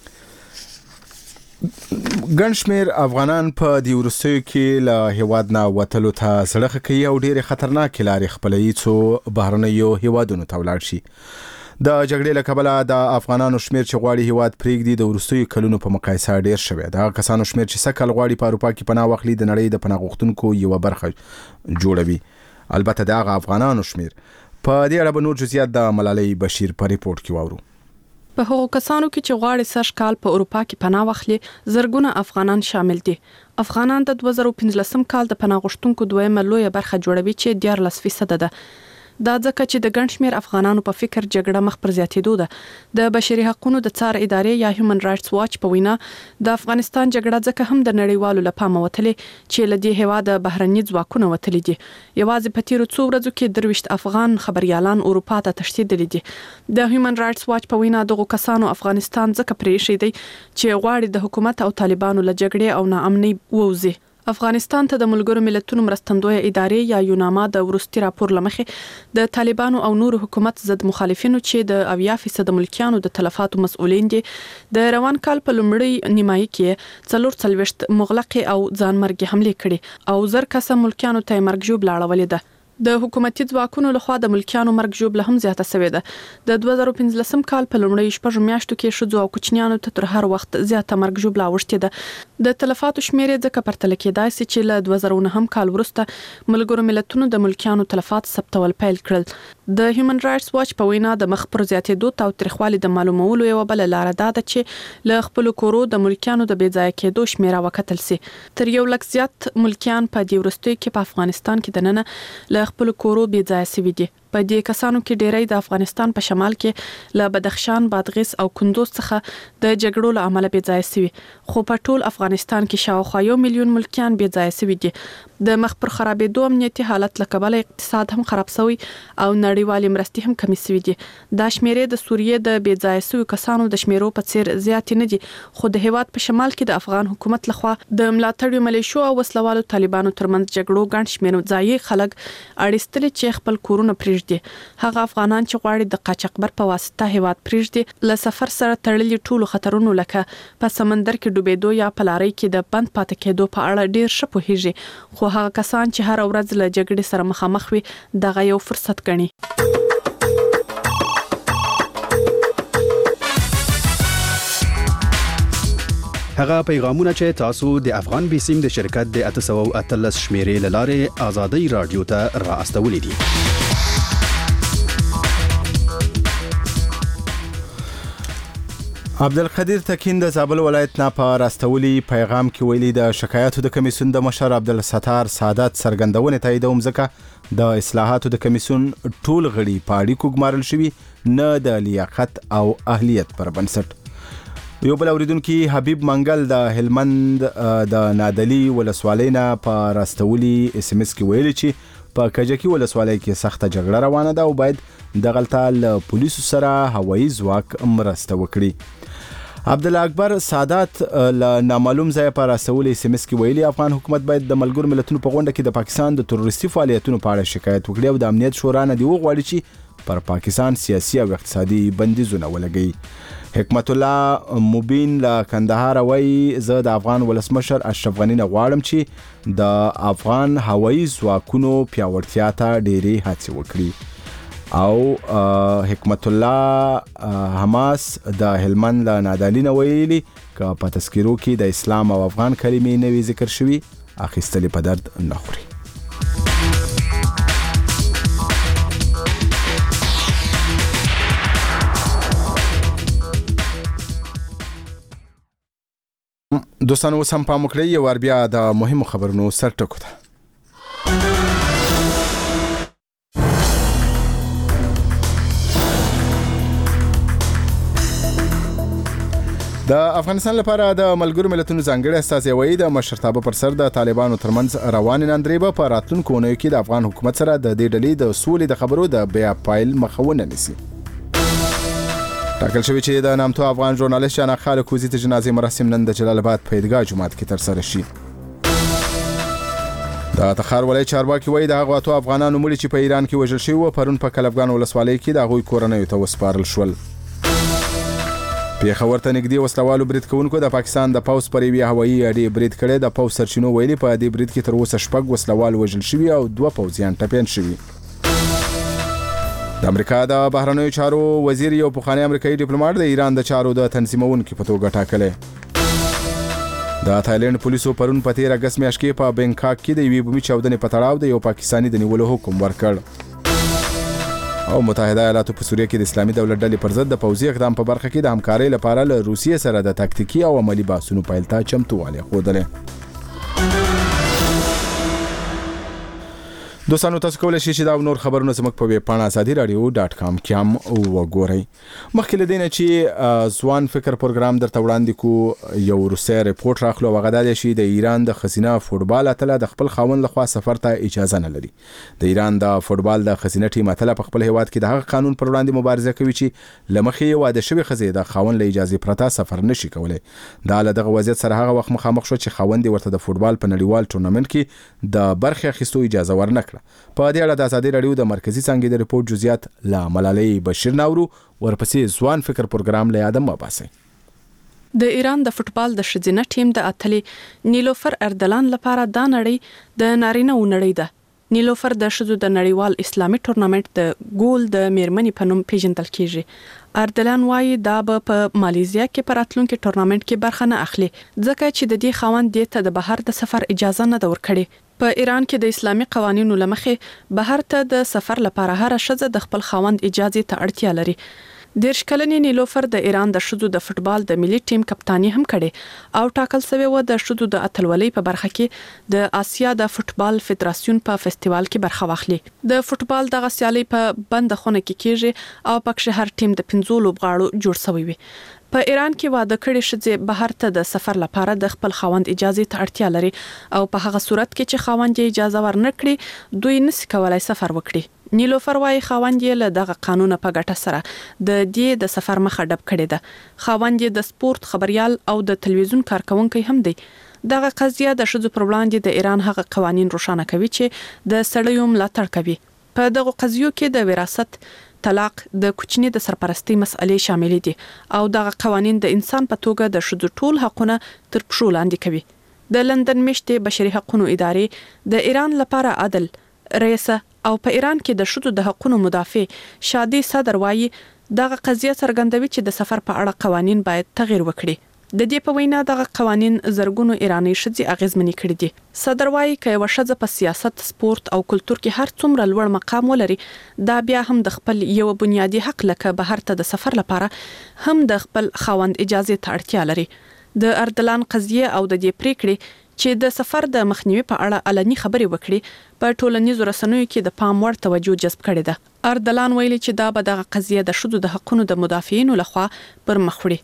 S1: ګڼ شمېر افغانان په دې وروستیو کې له هیواد نه وتلو ته زړه کوي او ډېرې خطرناکې لارې خپلوي څو بهرنیو هیوادونو ته ولاړ شي. د جګړې له کبله د افغانانو شمېر چې غواړي هیواد پرېږدي د وروستیو کلونو په مقایسه ډېر شوی. د هغه کسانو شمېر چې سږ کال غواړي په اروپا کې پناه واخلي د نړۍ د پناه غوښتونکو یوه برخه جوړوي. البته د هغه افغانانو شمېر. په دې اړه به نور جزئیات د ملالۍ بشیر په ریپورت کې واورو.
S9: په هغو کسانو کې چې غواړي سږ کال په اروپا کې پناه واخلي زرګونه افغانان شامل دي. افغانان د 2015 کال د پناه غوښتونکو دویمه لویه برخه جوړوي چې 14% ده. دا ځکه چې د ګڼ شمېر افغانانو په فکر جګړه مخ پر زیاتېدو ده. د بشري حقوقو د څار ادارې یا هیومن رائټس واچ په وینا د افغانستان جګړه ځکه هم د نړیوالو له پامه وتلې چې له دې هېواده بهرني ځواکونه وتلي دي. یوازې په تیرو څو ورځو کې 23 افغان خبريالان اروپا ته تښتېدلي دي. د هیومن رائټس واچ په وینا دغه کسانو افغانستان ځکه پرېښی دی چې غواړي د حکومت او طالبانو له جګړې او ناامنۍ ووځي. افغانستان ته د ملګرو ملتونو مرستندویه ادارې یا یوناما د ورستي راپور لمخې د طالبانو او نور حکومت ضد مخالفینو چې د 80% ملکیانو د تلفاتو مسؤلین دي د روان کال په لومړۍ نیمایي کې 44 مغلقه او ځانمرګي حمله کړي او زر کسه ملکیانو ته مرګ ژوبله اړولې ده. د حکومتي ځواکونو لخوا د ملکیانو مرګ ژوبله هم زیاته شوې ده. د 2015 کال په لومړۍ شپږ میاشتو کې ښځو او کوچنیانو ته تر هر وخت زیاته مرګ ژوبله اوښتې ده. د تلفاتو شمېر یې ځکه پرتله کېدای شي چې له 2009 کال وروسته ملګرو ملتونو د ملکیانو تلفات ثبتول پیل کړل. د هیومن رائټس واچ په وینا د مخ پر زیاتېدو تاوتریخوالي د معلومولو یوه بله لاره دا ده چې له خپلو کورو د ملکیانو د بې ځایه کېدو شمېره وکتل شي. تر 1 لک زیات ملکیان په دې وروستیو کې په افغانستان کې دننه له خپل کورو بې ځایه شوي دي. په دې کسانو کې ډېری د افغانستان په شمال کې له بدخشان، بادغیس او کندوز څخه د جګړو له امله بې ځایه شوي. خو په ټول افغانستان کې شاوخوا 1 میلیون ملکیان بې ځایه شوي دي. د مخ پر خرابېدو امنیتي حالت له کبله اقتصاد هم خراب شوی او نړیوالې مرستې هم کمې شوي دي. دا شمیرې د سوریې د بې ځایه شویو کسانو د شمیرو په څیر زیاتې نه دي، خو د هیواد په شمال کې د افغان حکومت لخوا د ملاتړو ملیشو او وسلوالو طالبانو ترمنځ جګړو ګڼ شمېر ځایي خلک اړیستلي چې خپل کورونه پرېږدي. هغه افغانان چې غواړي د قاچاقبر په واسطه هیواد پرېږدي له سفر سره تړلي ټولو خطرونو لکه په سمندر کې ډوبېدو یا په لارۍ کې د بند پاتې کېدو په اړه ډېر ښه پوهیږي. خو هغه کسان چې هر ورځ له جګړې سره مخامخ وي دغه یو فرصت ګڼي.
S15: هغه پیغامونه چې تاسو د افغان بیسیم د شرکت د 813 شمیرې لاره آزادۍ رادیو ته را استولې دي.
S1: عبدالقدیر تکین د زابل ولایت نه په راستولي پیغام کې ویلي د شکایاتو د کمیسیون د مشر عبدالستار سعادت څرګندونې تاییدوم ځکه د اصلاحاتو د کمیسیون ټول غړي په اړیکو ګمارل شوي، نه د لیاقت او اهلیت پر بنسټ. یو بل اوریدونکي حبیب منګل د هلمند د نادلی ولسوالۍ نه په راستولي SMS کې ویلي چې په کجکي ولسوالۍ کې سخته جګړه روانه ده او باید دغلته له پولیسو سره هوایي ځواک مرسته وکړي. عبدالله اکبر سعادت له نامعلوم ځای په راستولي SMS کې ویلي افغان حکومت باید د ملګرو ملتونو په غونډه کې د پاکستان د تروریستي فعالیتونو په اړه شکایت وکړي او د امنیت شورا نه دی وغواړي چې پر پاکستان سیاسي او اقتصادي بندیزونه ولګي. حکمت الله مبین له کندهار وایي زه د افغان ولسمشر اشرف غنی نه غواړم چې د افغان هوایي ځواکونو پیاوړتیا ته ډېرې هڅې وکړي. او حکمت الله حماس د هلمند له نادعلي نه ویلي که په تذکیرو کې د اسلام او افغان کلمې نوې ذکر شوي اخیستلې په درد نه خوري. دوستانو اوس هم پام وکړئ یو وار بیا د مهمو خبرونو سر ټکو ته. د افغانستان لپاره د ملګرو ملتونو ځانګړي استازی وایي د مشرتابه پر سر د طالبانو ترمنځ روانې ناندرۍ به په راتلونکو اونیو کې د افغان حکومت سره د دې ډلې د سولې د خبرو د بیا پایل مخه ونه نیسي. ټاکل شوی چې د نامتو افغان ژورنالیست جان خالق کوزي ته جنازې مراسم نن د جلال آباد په عیدګاه جومات کې ترسره شي. د تخار ولایت چارواکي وایي د هغو اتو افغانانو مړي چې په ایران کې وژل شوي وو پرون په کلفګان ولسوالۍ کې د هغوی کورنیو ته وسپارل شول. پیښور ته نږدې وسلوالو برید کوونکو د پاکستان د پوځ پر یوې هوایي اډې برید کړی. د پوځ سرچینو ویلي په دې برید کې تر اوسه 6 وسلوال وژل شوي او 2 پوځیان ټپیان شوي. د امریکا د بهرنیو چارو وزیر یو پخوانی امریکایي ډیپلوماټ د ایران د چارو د تنظیمونکو په توګه ټاکلی. د تایلند پولیسو پرون په 13 اگست میاشت کې په بنکاک کې د یوې بومي چاودنې په تړاو د یو پاکستاني د نیولو حکم ورکړ. او متحده ایالاتو په سوریه کې د اسلامي دولت ډلې پر ضد د پوځي اقدام په برخه کې د همکارۍ لپاره له روسیې سره د تاکتیکي او عملی بحثونو پیل ته چمتووالی ښودلی. دوستانو تاسو کولی شئ چې دا نور خبرونه زموږ په ویب پاڼه azadiradio.com کې هم وګورئ. مخکې له دې نه چې ځوان فکر پروګرام درته وړاندې کو یو وروستی ریپورټ راخلو هغه دا دی چې د ایران د ښځینه فوټبال اتله د خپل خاوند لخوا سفر ته اجازه نه لري. د ایران د فوټبال د ښځینه ټیم اتله په خپل هیواد کې د هغه قانون پر وړاندې مبارزه کوي چې له مخې یې واده شوې ښځې د خاوند له اجازې پرته سفر نشي کولی. دا له دغه وضعیت سره هغه وخت مخامخ شو چې خاوند یې ورته د فوټبال په نړیوال ټورنمنټ کې د برخې اخیستو اجازه ورنکړه. په دې اړه د ازادي راډیو د مرکزی څانګې د ریپورت جزئیات له ملالۍ بشیر ناورو ورپسې ځوان فکر پروګرام له یاده مباسي.
S9: د ایران د فوټبال د ښځینه ټیم د اتلې نیلوفر اردلان لپاره دا نړۍ د نارینه و نړۍ ده. نیلوفر د ښځو د نړیوال اسلامي ټورنمنټ د ګول د میرمنې په نوم پیژندل کیږي. اردلان وايي دا به په مالیزیا کې په راتلونکي ټورنمنټ کې برخه نه اخلي ځکه چې د دې خاوند دې ته د بهر د سفر اجازه نه ده ورکړې. په ایران کې د اسلامي قوانینو لمخې بهر ته د سفر لپاره هر ښځه د خپل خاوند اجازه ته اړتیا لري. 10 کلنې نیلوفر د ایران د ښځو د فوټبال د ملي ټیم کپتانی هم کړي او ټاکل شوی و د ښځو د اتلولۍ په برخه کې د آسیا د فوټبال فدراسیون په فستیوال کې برخه واخلي. د فوټبال د سیالي په بند خونه کې کیږي او پکې هر ټیم د 15 لوبغاړو جوړ شوی وي. په ایران کې واده کړي ښځې بهر ته د سفر لپاره د خپل خاوند اجازه ته اړتیا لري او په هغه صورت کې چې خاوند یې اجازه ورنکړي دوی نشي کولای سفر وکړي. نیلوفر وايي خاوند یې له دغه قانون په ګټه سره د دې د سفر مخه ډب کړي ده. خاوند یې د سپورت خبريال او د تلویزیون کارکونکي هم دی. دغه قضیه د ښځو پر وړاندې د ایران هغه قوانين روښانه کوي چې د سړیو ملاتړ کوي. په دغه قضیو کې د وراثت، طلاق، د کوچني د سرپرستی مسئلې شامل دي او دغه قوانين د انسان په توګه د ښځو ټول حقونه تر پښو لاندې کوي. د لندن میشتې بشري حقوقو ادارې د ایران لپاره عدل رئیسه او په ایران کې د ښځو د حقوقو مدافع شادي صدر وايي دغه قضیه څرګندوي چې د سفر په اړه قوانين باید تغیر وکړي. د دې په وینا دغه قوانين زرګونو ایرانی ښځې اغیزمنې کړې دي. صدر وايي چې یو ښځه په سیاست، سپورت او کلچر کې هر څومره لوړ مقام ولري دا بیا هم د خپل یو بنیادی حق لکه بهر ته د سفر لپاره هم د خپل خاوند اجازه ته اړتیا لري. د اردلان قضیه او د دې پریکړې چې د سفر د مخنیوي په اړه علني خبري وکړي په ټولنیزو رسنیو کې د پام وړ توجه جذب کړې ده. اردلان ویلي چې دا به دغه قضیه د ښځو د حقوقو د مدافعینو لخوا پر مخ وړي.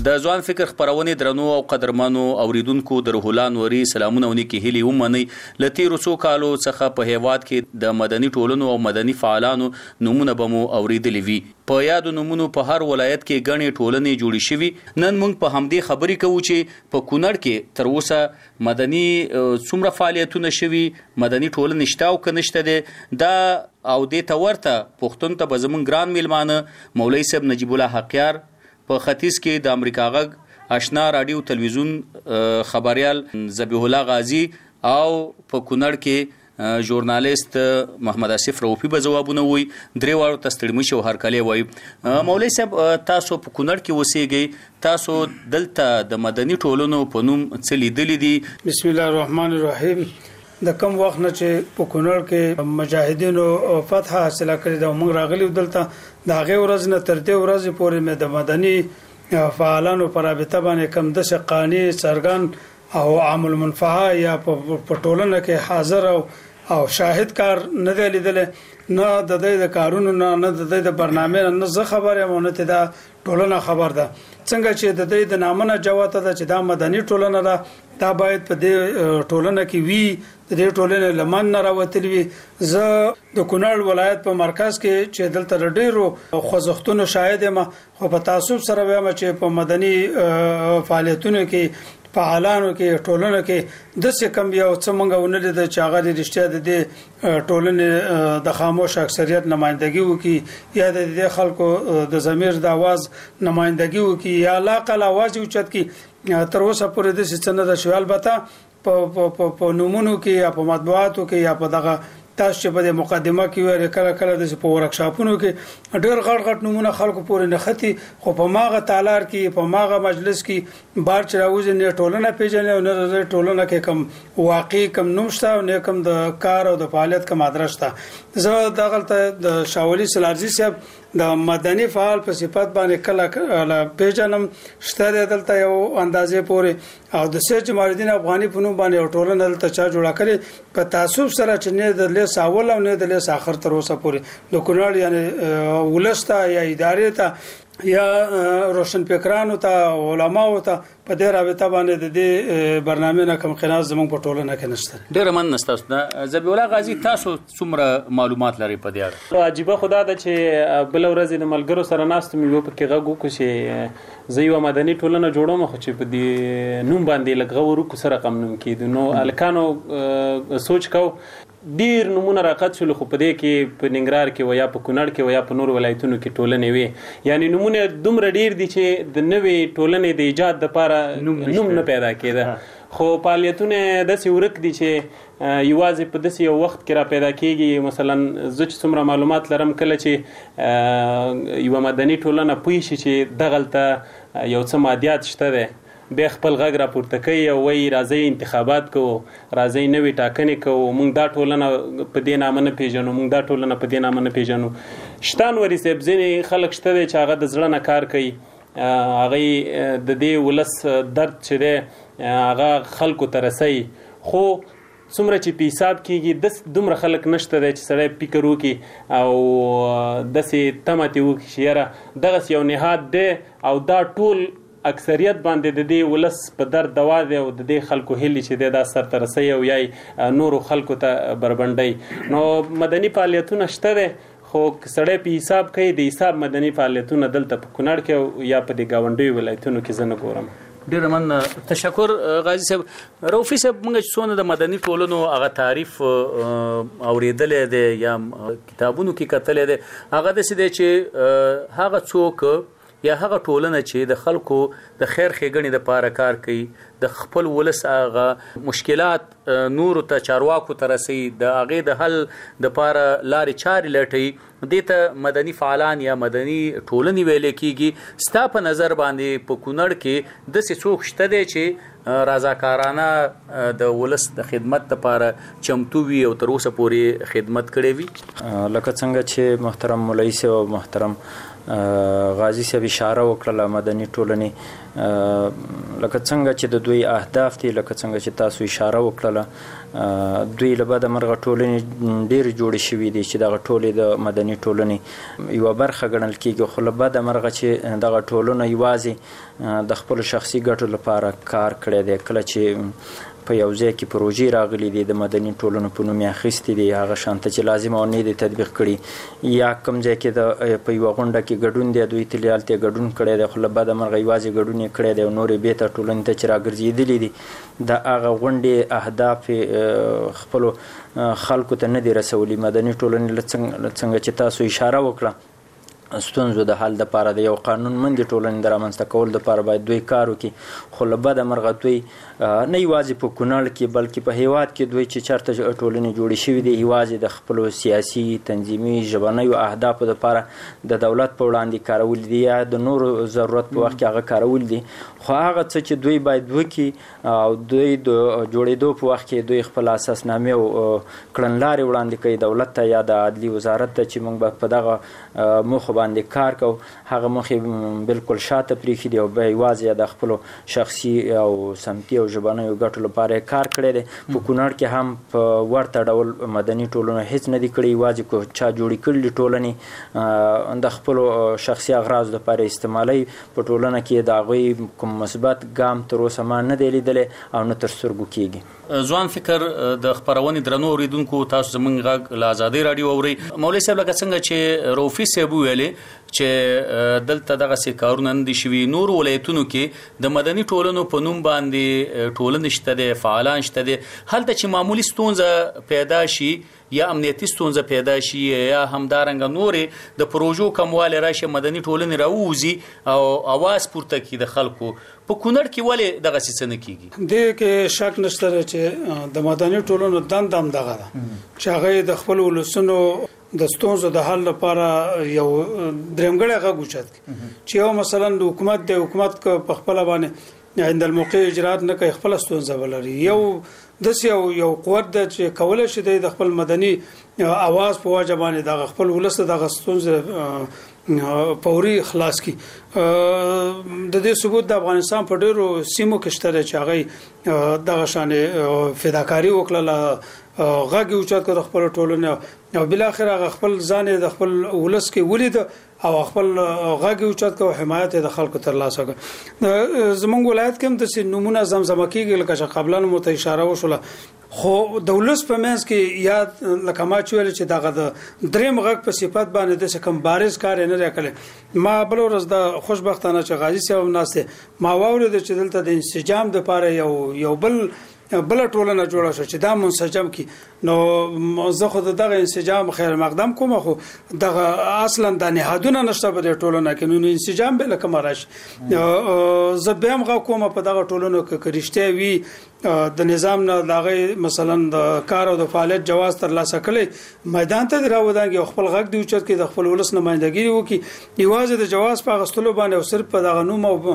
S16: د ځوان فکر خبرونه درنو او قدرمنو اوریدونکو د روح الله نوري سلامونه ونکي هلي ومني لتی رسو کالو څخه په هیواد کې د مدني ټولنو او مدني فعالانو نمونه بمو اوریدلی وی په یادو نمونه په هر ولایت کې غني ټولنې جوړې شوي نن موږ په همدې خبرې کوو چې په کونړ کې تر اوسه مدني څومره فعالیتونه شوي مدني ټولنې شته او کنيشته ده دا او د تورته پښتون ته بزمن ګران میلمانه مولوی صاحب نجیب الله حقیار په ختیځ کې د امریکا غږ آشنا رادیو تلویزیون خبريال ذبیح الله غازی او په کونړ کې ژورنالیست محمد اسف روفي به جوابونه وي درې وړو تستړمش او هرکلی وي مولوی صاحب تاسو په کونړ کې اوسېږئ تاسو دلته د مدني ټولنو په نوم څه لیدلي دي
S17: بسم الله الرحمن الرحیم د کم وخت نه چې په کونړ کې مجاهدینو فتح حاصله کړې ده موږ راغلي دلته د هغه ورځ نه تر دې ورځې پورې مې د مدني فعالانو پر رابطه باندې کم د شقانی سرګان او عامل منفعه یا په ټولنه کې حاضر او شاهد کار نه دی لیدل نه د دې کارونو نه د برنامه نه زه خبره مونته دا ټولنه خبر ده څنګه چې د دې د نامنه جواته ده چې دا مدني ټولنه ده دا باید په دې ټولنه کې وی د دې ټولنې لمن نه راوتلی وي زه د کونړ ولایت په مرکز کې چې دلته ډېرو خوځښتونو شاهد یم خو په تعصب سره وایم چې په مدني فعالیتونو کې فعالانو کې ټولنه کې د څه کم یو څه مونږ ونلې د چاغلي رښتیا د ټولنې د خاموش اکثریت نمائندګي وکي یا د خلکو د ضمیر د आवाज نمائندګي وکي یا لا قل आवाज اوچت کی تر اوسه پورې د څه نه د شوال البته په نمونو کې یا په مطبوعاتو کې یا په دغه تاسو چې په مقدمه کې وره کله د په ورکشاپونو کې ډېر غټ نمونه خلکو پورې نه ختی خو په ماغه تالار کې په ماغه مجلس کې بار چراوځي نه ټولنه پیژنې او نه ټولنه کې کم واقعي کم نومشته او نه کم د کار او د فعالیت کم ادرسته زه دغلته د شاولي سلارزي صاحب د مدني فعال په صفت باندې کله پیژنم شته دلته یو اندازې پورې او د سید جمال الدین افغاني په نوم باندې ټولنه دلته چا جوړه کړي په تعصب سره چې نه د لیس اول او نه د لیس اخر تر اوسه پورې د کونړ یعنی ولستا یا ادارې ته یا روشن فکرانو ته علماو ته په دې رابطه باندې د دې برنامه نه کوم خلاص زموږ په ټولنه کې نشته
S16: ډېر من نستاسو دا ذبیح الله غازی تاسو څومره معلومات لري په دې اړه
S18: عجیبه خدا ده چې بل ورځ د ملګرو سره ناستم یو په کې غږ وکړ چې زه یو مدني ټولنه جوړوم خو چې په دې نوم باندې لږ ورو سره کم نوم کېد نو الکانو سوچ کو ډیر نمونه راقت شول خو په دې کې په ننګرهار کې ویا په کونړ کې ویا په نور ولایتونو کې ټولنې وي یعنی نمونه دومره ډیر دي چې د نوې ټولنې د ایجاد لپاره نوم نه پیدا کېده خو فعالیتونه داسې ورک دي چې یوازې په داسې یو وخت کې را پیدا کېږي مثلا زه چې څومره معلومات لرم کله چې یو مدني ټولنه پوه شي چې دغلته یو څه مادیات شته ده به خپل غږ راپورته کوي او وایي راځي انتخابات کوو راځي نوې ټاکنې کوو موږ دا ټولنه په دې نامه نه پیژنو موږ دا ټولنه په دې نامه نه پیژنو شتان وري صاحب ځینې خلک شته چې هغه د زړه نه کار کوي هغه د دې ولس درد چې دی هغه خلکو ته رسوي خو څومره چې په حساب کېږي دومره خلک نشته دی چې سړی فکر وکړي او داسې تمه وکړي چې یاره دغسې یو نهاد دی او دا ټول اکثریت باندې د دې ولس په درد دوا دی او د دې خلکو هلي چې دا سرته رسوي او یا نورو خلکو ته بربنډي نو مدني فعالیتونه شته دی خو سړی په حساب کوي د حساب مدني فعالیتونه دلته په کونړ کې یا په د ګاونډیو ولایتونو کې زه نه ګورم
S16: ډېر من تشکر غازی صاحب روفي صاحب موږ څونه د مدني ټولنو هغه تعریف اوریدلې دی یا کتابونو کې کتلې دی هغه داسې دی چې هغه څوک یا هغه ټولنه چې د خلکو د خیر ښېګڼې دپاره کار کوي د خپل ولس هغه مشکلات نورو ته چارواکو ته رسوي د هغې د حل دپاره لارې چارې لټوي دې ته مدني فعالان یا مدني ټولنې ویلی کېږي ستا په نظر باندې په کونړ کې داسې څوک شته دی چې رضاکارانه د ولس د خدمت لپاره چمتو وي او تر اوسه پورې خدمت کړی وي
S19: لکه څنګه چې محترم مولوي صاحب او محترم غازی صاحب اشاره وکړه مدني ټولنې لکه څنګه چې د دوی اهداف دي، لکه څنګه چې تاسو اشاره وکړه دوی له بده مرغه ټولنې ډېرې جوړې شوي دي چې دغه ټولې د مدني ټولنې یوه برخه ګڼل کېږي، خو له بده مرغه چې دغه ټولنه یوازې د خپلو شخصي ګټو لپاره کار کړی دی. کله چې په یو ځای کې پروژې راغلي دي د مدني ټولنو په نوم یې اخیستې دي، هغه شانته چې لازم او نه دي تطبیق کړي، یا کوم ځای کې په یوه غونډه کې ګډون دی دوی تلې هلته یې ګډون کړی دی، خو له بده مرغه یوازې ګډون یې کړی دی او نورې بېرته ټولنې ته چې راګرځېدلي دي د هغه غونډې اهداف خپلو خلکو ته نه دي رسولي. مدني ټولنې څنګه چې تاسو اشاره وکړه ستونزو د حل دپاره د یو قانونمندې ټولنې د رامنځته کولو دپاره باید دوی کار وکړي، خو له بده مرغه دوی نه یوازې په کونړ کې بلکې په هیواد کې دوی چې چېرته ټولنې جوړې شوي دي یوازې د خپلو سیاسي تنظیمي ژبنیو اهدافو دپاره د دولت په وړاندې کارول دي یا د نورو ضرورت په وخت کې هغه کارول دي، خو هغه څه چې دوی باید وکړي او دوی د جوړېدو په وخت کې دوی خپل اساسنامې او کړنلارې وړاندې کوي دولت ته یا د عدلي وزارت ته چې موږ به په دغه موخو باندې کار کوو، هغه موخې بالکل شاته پرېښي دي او بیا یوازې د خپلو شخصي او سمتي او ژبنیو ګټو لپاره یې کار کړی دی. په کونړ کې هم په ورته ډول مدني ټولنو هېڅ نه دي کړي، یوازې چا جوړې کړي ټولنې د خپلو شخصي اغراضو لپاره استعمالوي، په ټولنه کې د هغوی کوم مثبت ګام تر اوسه ما نه دی لیدلی او نه تر سترګو کېږي.
S16: ځوان فکر د خپرونې درنو اورېدونکو تاسو زموږ غږ له ازادۍ راډیو اورئ. مولوي صاحب لکه څنګه چې روفي صاحب وویلې چې دلته دغسې کارونه نه دي شوي، نورو ولایتونو کې د مدني ټولنو په نوم باندې ټولنې شته دی، فعالان شته دی، هلته چې معمولي ستونزه پیدا شي یا امنیتي ستونزه پیدا شي یا همدارنګه نورې د پروژو کموالی راشي مدني ټولنې راووځي او اواز پورته کړي د خلکو، په کونړ کې ولې دغسې څه نه کېږي؟
S17: دې کې شک نشته چې د مدني ټولنو دنده هم دغه ده چې هغه د خپل ولسونو د ستونزو د حل لپاره یو درېمګړی غږ اوچت کړي چې یو مثلا د حکومت په خپله باندې عند الموقع اجرات نه کوي، خپل ستونزه ولري، یو یو قوت ده چې کولی شي د خپل مدني اواز په وجه باندې د خپل ولس دغه ستونزه فوري خلاص کی. د دې ثبوت د افغانستان په ډیرو سیمو کې شته چې هغه دغه شان فداکاری وکړه، غږ اوچت کړ خپل ټولنه او بل اخر هغه خپل ځان د خپل ولس کې ولید او خپل غږ اوچت کړ او حمایت د خلکو تر لاسه کړ. زمونږ ولایت کې هم د نمونه زمزمه کېږي لکه چې قبلا مو ته اشاره وشوله، خو د ولس په منځ کې یاد لکه ما چې ویل چې دغه د دریم غږ په صفت باندې د کوم بارز کار نه راکړي. ما بل ورځ د خوشبختانه چې غازی صاحب ناسته ما واورید چې دلته د انسجام د لپاره یو بل ټولنه جوړه شو چې دا منسجم کی، نو زه خو دغه انسجام خیر مقدم کوم، خو دغه اصلا د نهادونه نشته په ټولنه کې، نو انسجام به لکه مراش زه به هم غو کوم په دغه ټولنو کې کرشته وی د نظام نه دغه مثلا د کار او د فعالیت جواز تر لاسه کړي میدان ته راوځي خپل غږ دی اوچت کې د خپل ولس نمائندګي وکي، یوازې د جواز په غستلو باندې او صرف په دغه نوم او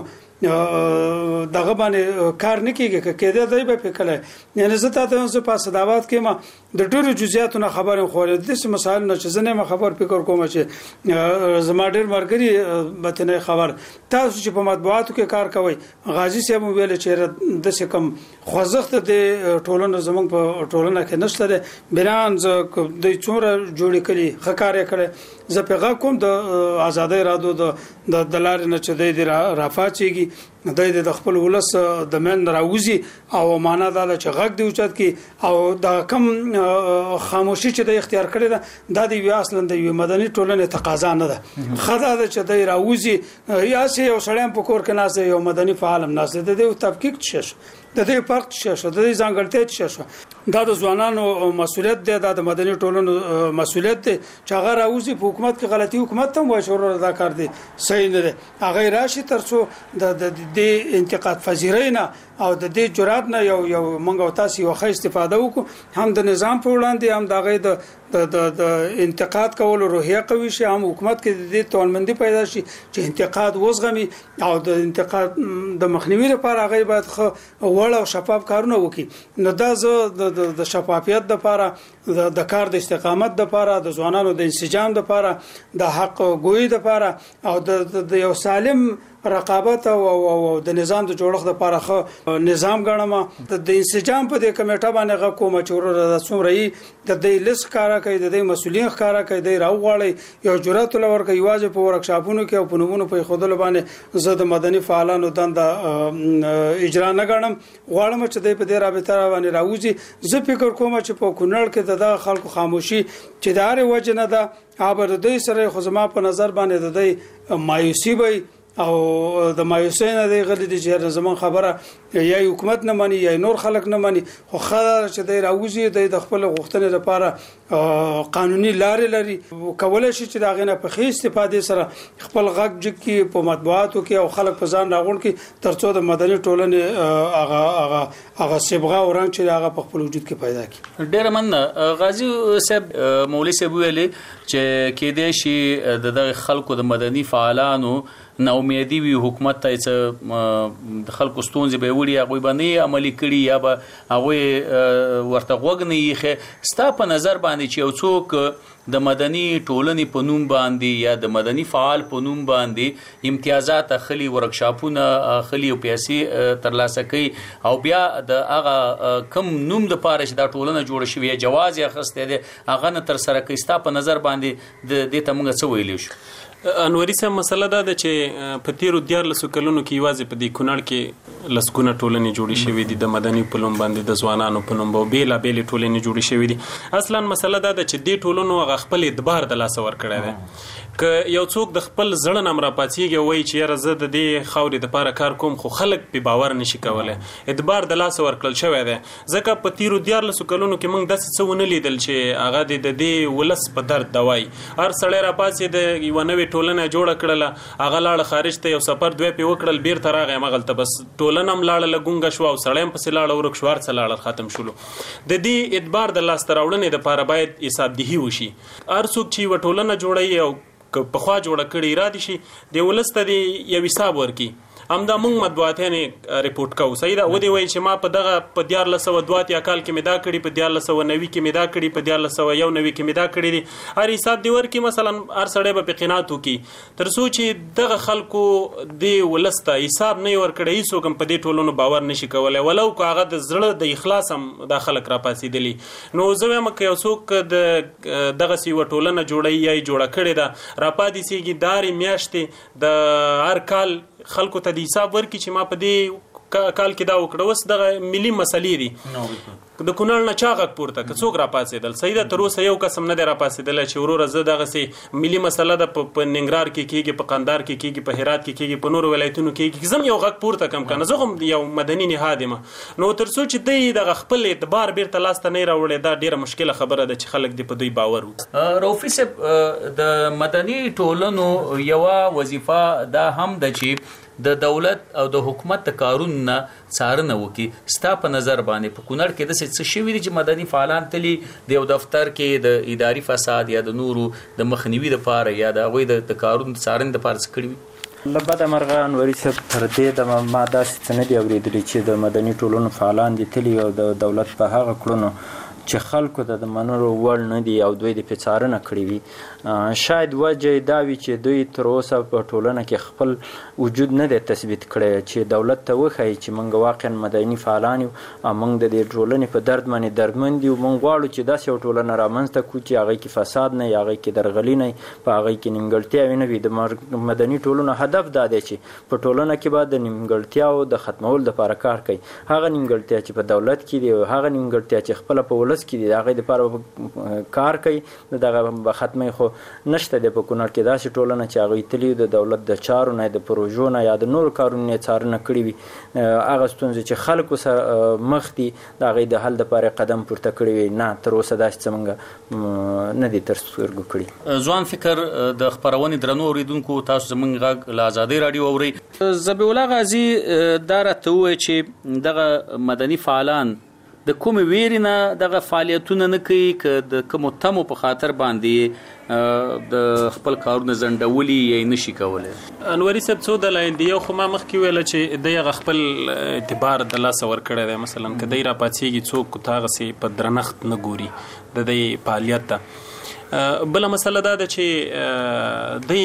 S17: دغه باندې کار نه کیږي کېده دی به فکرله. یعنی زه تاسو په صداوات کې ما د ډېرو جزئیاتونو خبرم خورې د څه مسایل نه چې زنه ما خبر فکر کوم چې زما ډېر مرګري بتنه خبر تاسو چې په مطبوعاتو کې کار کوي. غازی صاحب ویل چې د څه کم خوځښت د ټولنو زمونږ په ټولنه کې نشته ده، بیران ز د څومره جوړې کړي خکارې کړي. زه په غا کوم د آزادۍ رادو د دلار نه چې د رافاچيږي د خپل ولس د من راوځي او معنا دا چې غږ دی اوچت کی او دا کم خاموشي چې د اختیار کړی ده د دې اصلا د مدني ټولنې تقاضا نه ده، خدای دا چې د راوځي یا سه یو سړی په کور کې ناس یو مدني فعال هم ناس د تفکیک شش د دې فرق شش د دې ځانګړتیا شش دا د ځوانانو مسولیت دی، دا د مدني ټولنو مسولیت دی چې هغه راوځي په حکومت کې غلطي حکومت ته وایي شروع دا کار دی صحیح نه دی، هغه راشي ترڅو د د انتقاد پذیرۍ نه او د دې جرأت نه یو موږ او تاسو یو ښه استفاده وکړو هم د نظام په وړاندې هم د انتقاد کولو روحیه قوي شي هم حکومت کې د دې توانمندي پیدا شي چې انتقاد وزغمي او د انتقاد د مخنیوي لپاره هغه باید وړ او شفاف کارونه وکړي نو دا زه د شفافیت لپاره د کار د استقامت لپاره د ځوانانو د انسجام لپاره د حق ګوئی لپاره او د یو سالم رقابت او د نظام د جوړښت لپاره خو نظام غنما د انسجام په دې کمیټه باندې غو کوم چور د څومره د دې لیست کارا کوي د دې مسولین کارا کوي د راوغړی یو جرأت لور کوي واجب په ورکشاپونو کې او په نمونه په خودل باندې زه د مدني فعالانو دند اجرا نه غنم غواړم چې د په دې رابطه باندې راوځي زه فکر کوم چې په کونړ کې د خلکو خاموشي چې دار وجه نه ده ابر د سره خو زما په نظر باندې د مایوسی وي او د مایوسین د غلي د جهر زمان خبره یا حکومت نه مانی یا نور خلک نه مانی خو خبره چې د راوځي د خپل غوښتنې لپاره قانوني لارې لري کولای شي چې دا غنه په خې استفاده سره خپل غږ جکي په مطبوعاتو کې او خلک په ځان راغون کې ترڅو د مدني ټولنې هغه سبغه ورنګ چې هغه په خپل وجود کې پیدا کی
S16: ډیر من غازی صاحب مولوی صاحب ویلي چې کې د شي د خلکو د مدني فعالانو نا امیدي وي حکومت ته چې د خلکو ستونزې به وړي هغه باندې عملي کړي یا به هغه ورته غوګنی خې ستا په نظر باندې چې یو څوک د مدني ټولنې په نوم باندې یا د مدني فعال په نوم باندې امتیازات اخلي ورکشاپونه اخلي او پیسې ترلاسه کوي او بیا د هغه کم نوم د پاره چې دا ټولنه جوړه شوی جواز یې اخسته دي هغه نه تر سره کوي ستا په نظر باندې د دې ته موږ څه ویلی شو
S18: انوري صاحب مسله دا ده چې په تیرو 14 کلونو کې یوازې په دې کونړ کې لسګونه ټولنې جوړې شوې دي د مدني په نوم باندې د ځوانانو په نوم بیلابېلې ټولنې جوړې شوې دي اصلا مسله دا ده چې دې ټولنو هغه خپل اعتبار د لاسه ورکړی دی که یو څوک د خپل زړه نه راپاتېږي وایي چې یاره زه د دې خاورې دپاره کار کوم خو خلک پې باور نشي کولی اعتبار د لاسه ورکړل شوی دی ځکه په تیرو 14 کلونو کې موږ داسې څه ونه لیدل چې هغه د دې ولس په درد دوایي هر سړی راپاڅېد د یوه نوې ټولنه جوړه کړله هغه لاړه خارج ته یو سفر دوی پې وکړل بیرته راغی همغلته بس ټولنه هم لاړله ګونګه شوه او سړی هم پسې لاړه ورک شو هر څه لاړل ختم شولو د دې اعتبار د لاسته راوړنې دپاره باید حسابدهي وشي هر څوک چې یوه ټولنه جوړوي او پخوا جوړه کړي اراده شي د ولس ته یو حساب ورکړي همدا موږ مطبوعاتیانې ریپورټ کوو صحیح ده ودې وایي چې ما په دغه په 1402 کال کې مې دا کړي په 1490 کې مې دا کړي په 1491 کې مې دا کړي دي هر حساب دی ورکړي مثلا هر سړی به په قناعت وکړي تر څو چې دغه خلکو د ولس ته حساب نه ورکړي هیڅوک هم په دې ټولنو باور نشي کولی ولو که هغه د زړه د اخلاص هم دا خلک راپاڅېدلي نو زه وایم که یو څوک دغسې یوه ټولنه جوړوي یا یې جوړه کړې ده راپاتېږي د هرې میاشتې د هر کال خلکو ته د حساب ورکړي چې ما په دې کال کې دا وکړه اوس دغه ملي مسلې دي د کونړ نه چا غږ پورته که څوک راپاڅېدل صحیح ده تر اوسه یو کس هم نه دی راپاڅېدلی چې وروره زه دغسې ملي مسله ده په ننګرهار کې کېږي په قندهار کې کېږي په هرات کې کېږي په نورو ولایتونو کې کېږي زه هم یو غږ پورته کم که نه زه هم یو مدني نهاد یم نو تر څو چې دی دغه خپل اعتبار بیرته لاسته نه یې راوړی دا ډېره مشکله خبره ده چې خلک دې په دوی باور وکړي
S16: رؤفي صاحب د مدني ټولنو یوه وظیفه دا هم ده چې د دولت او د حکومت د کارونو نه څارنه وکړي ستا په نظر باندې په کونړ کې داسې څه شوي دي چې مدني فعالان تلي د یو دفتر کې د اداري فساد یا د نورو د مخنیوي دپاره یا د هغوی د کارونو د څارنې دپاره څه کړي وي
S19: له بده مرغه انوري صاحب تر دې دمه ما داسې څه نه دي اورېدلي چې د مدني ټولنو فعالان دي تلي او د دولت په هغه کړنو چې خلکو ته د منلو وړ نه دي او دوی د پې څارنه کړې وي شاید وجه دا وي چې دوی تر اوسه په ټولنه کې خپل وجود نه دی تثبیت کړی چې دولت ته وښایي چې موږ واقعا مدني فعالان یو او موږ د دې ټولنې په درد باندې دردمند یو موږ غواړو چې داسې یو ټولنه رامنځته کړو چې هغې کې فساد نه وي هغې کې درغلي نه وي په هغې کې نیمګړتیاوې نه وي د مدني ټولنو هدف دا دی چې په ټولنه کې به د نیمګړتیاو د ختمولو دپاره کار کوي هغه نیمګړتیا چې په دولت کې دی او هغه نیمګړتیا چې خپله په ولس کې دي هغه لپاره کار کوي دغه ختمي خو نشته د په کونړ کې داسې ټولنه چې هغه تلی د دولت د چارو نه د پروژو نه یا د نور کارونو څارنه کړې وي هغه ستونزې چې خلکو سره مخ دي د هغې د حل دپاره قدم پورته کړی وي نه تر اوسه داسې څه موږ نه دي تر سترګو کړي.
S16: ځوان فکر د خپرونې درنو اوریدونکو تاسو زموږ غږ له ازادۍ راډیو اورئ. ذبیح الله غازي دا راته ووایه چې دغه مدني فعالان د کومې ویرې نه دغه فعالیتونه نه کوي که د کومو تمو په خاطر باندې د خپل کارونه ځنډولي یا نشي کولی؟
S18: انوري صاحب څو دلایل دي. یو خو ما مخکې ویله چې دی هغه خپل اعتبار د لاسه ورکړی دی. مثلا که دی راپاڅېږي څوک ته هغسې په درنښت نه ګوري د دی فعالیت ته. بله مسله دا ده چې دی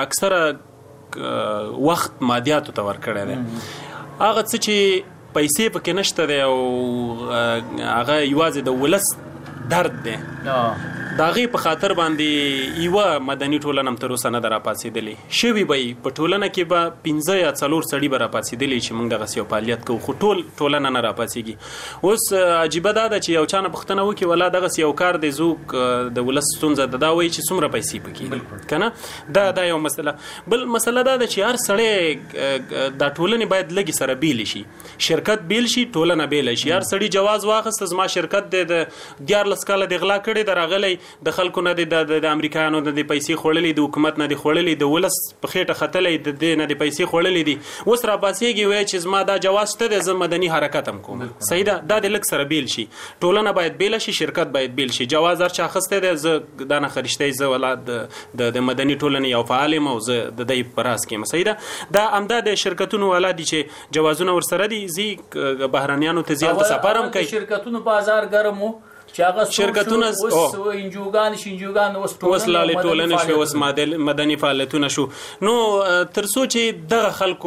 S18: اکثره وخت مادیاتو ته ورکړی دی. هغه څه چې پیسې پکې نشته دی او هغه یوازې د ولس درد دی د هغې په خاطر باندې یوه مدني ټولنه هم تر اوسه نه ده راپاڅېدلې. شوي به په ټولنه کې به 15 یا 4 سړي به راپاڅېدلي چې موږ دغسې یو فعالیت کوو خو ټول ټولنه نه راپاڅېږي. اوس عجیبه دا ده چې یو چا نه پوښتنه وکړي ولا دغسې یو کار دی زوک د ولس ستونزه ده دا وایي چې څومره پیسې پکې که نه دا یو مسله. بل مسله دا ده چې هر سړی دا ټولنې باید لږې سره بیلې شي. شرکت بیل شي ټولنه بیله شي. هر سړي جواز واخیسته زما شرکت دی د 14 کاله د غلا کړی د راغلی د خلکو نه د امریکایانو نه د پیسې خوړلې د حکومت نه د خوړلې د ولس په خېټه ختلې د دې نه د پیسې خوړلې دي. اوس راپاڅېږي وایي چې زما دا جواز شته دی زه مدني حرکت هم کوم. صحیح ده دا د لږ سره بیل شي. ټولنه باید بیله شي شرکت باید بیل شي. جواز هر چا اخیستی دی زه دا نه خریشتی زه ولا د مدني ټولنې یو فعال یم او زه د دی په راز کې یم. صحیح ده دا همدا د شرکتونو والا دي چې جوازونه ورسره دي ځي بهرنیانو ته ځي هلته سفر هم کوي.
S16: شرکتونو بازار ګرم و
S18: شرکتونه
S16: اوس انجوګان شینجوګان اوس
S18: لالې ټولنې شوې اوس مدني فعالیتونه شو. نو تر څو چې دغه خلکو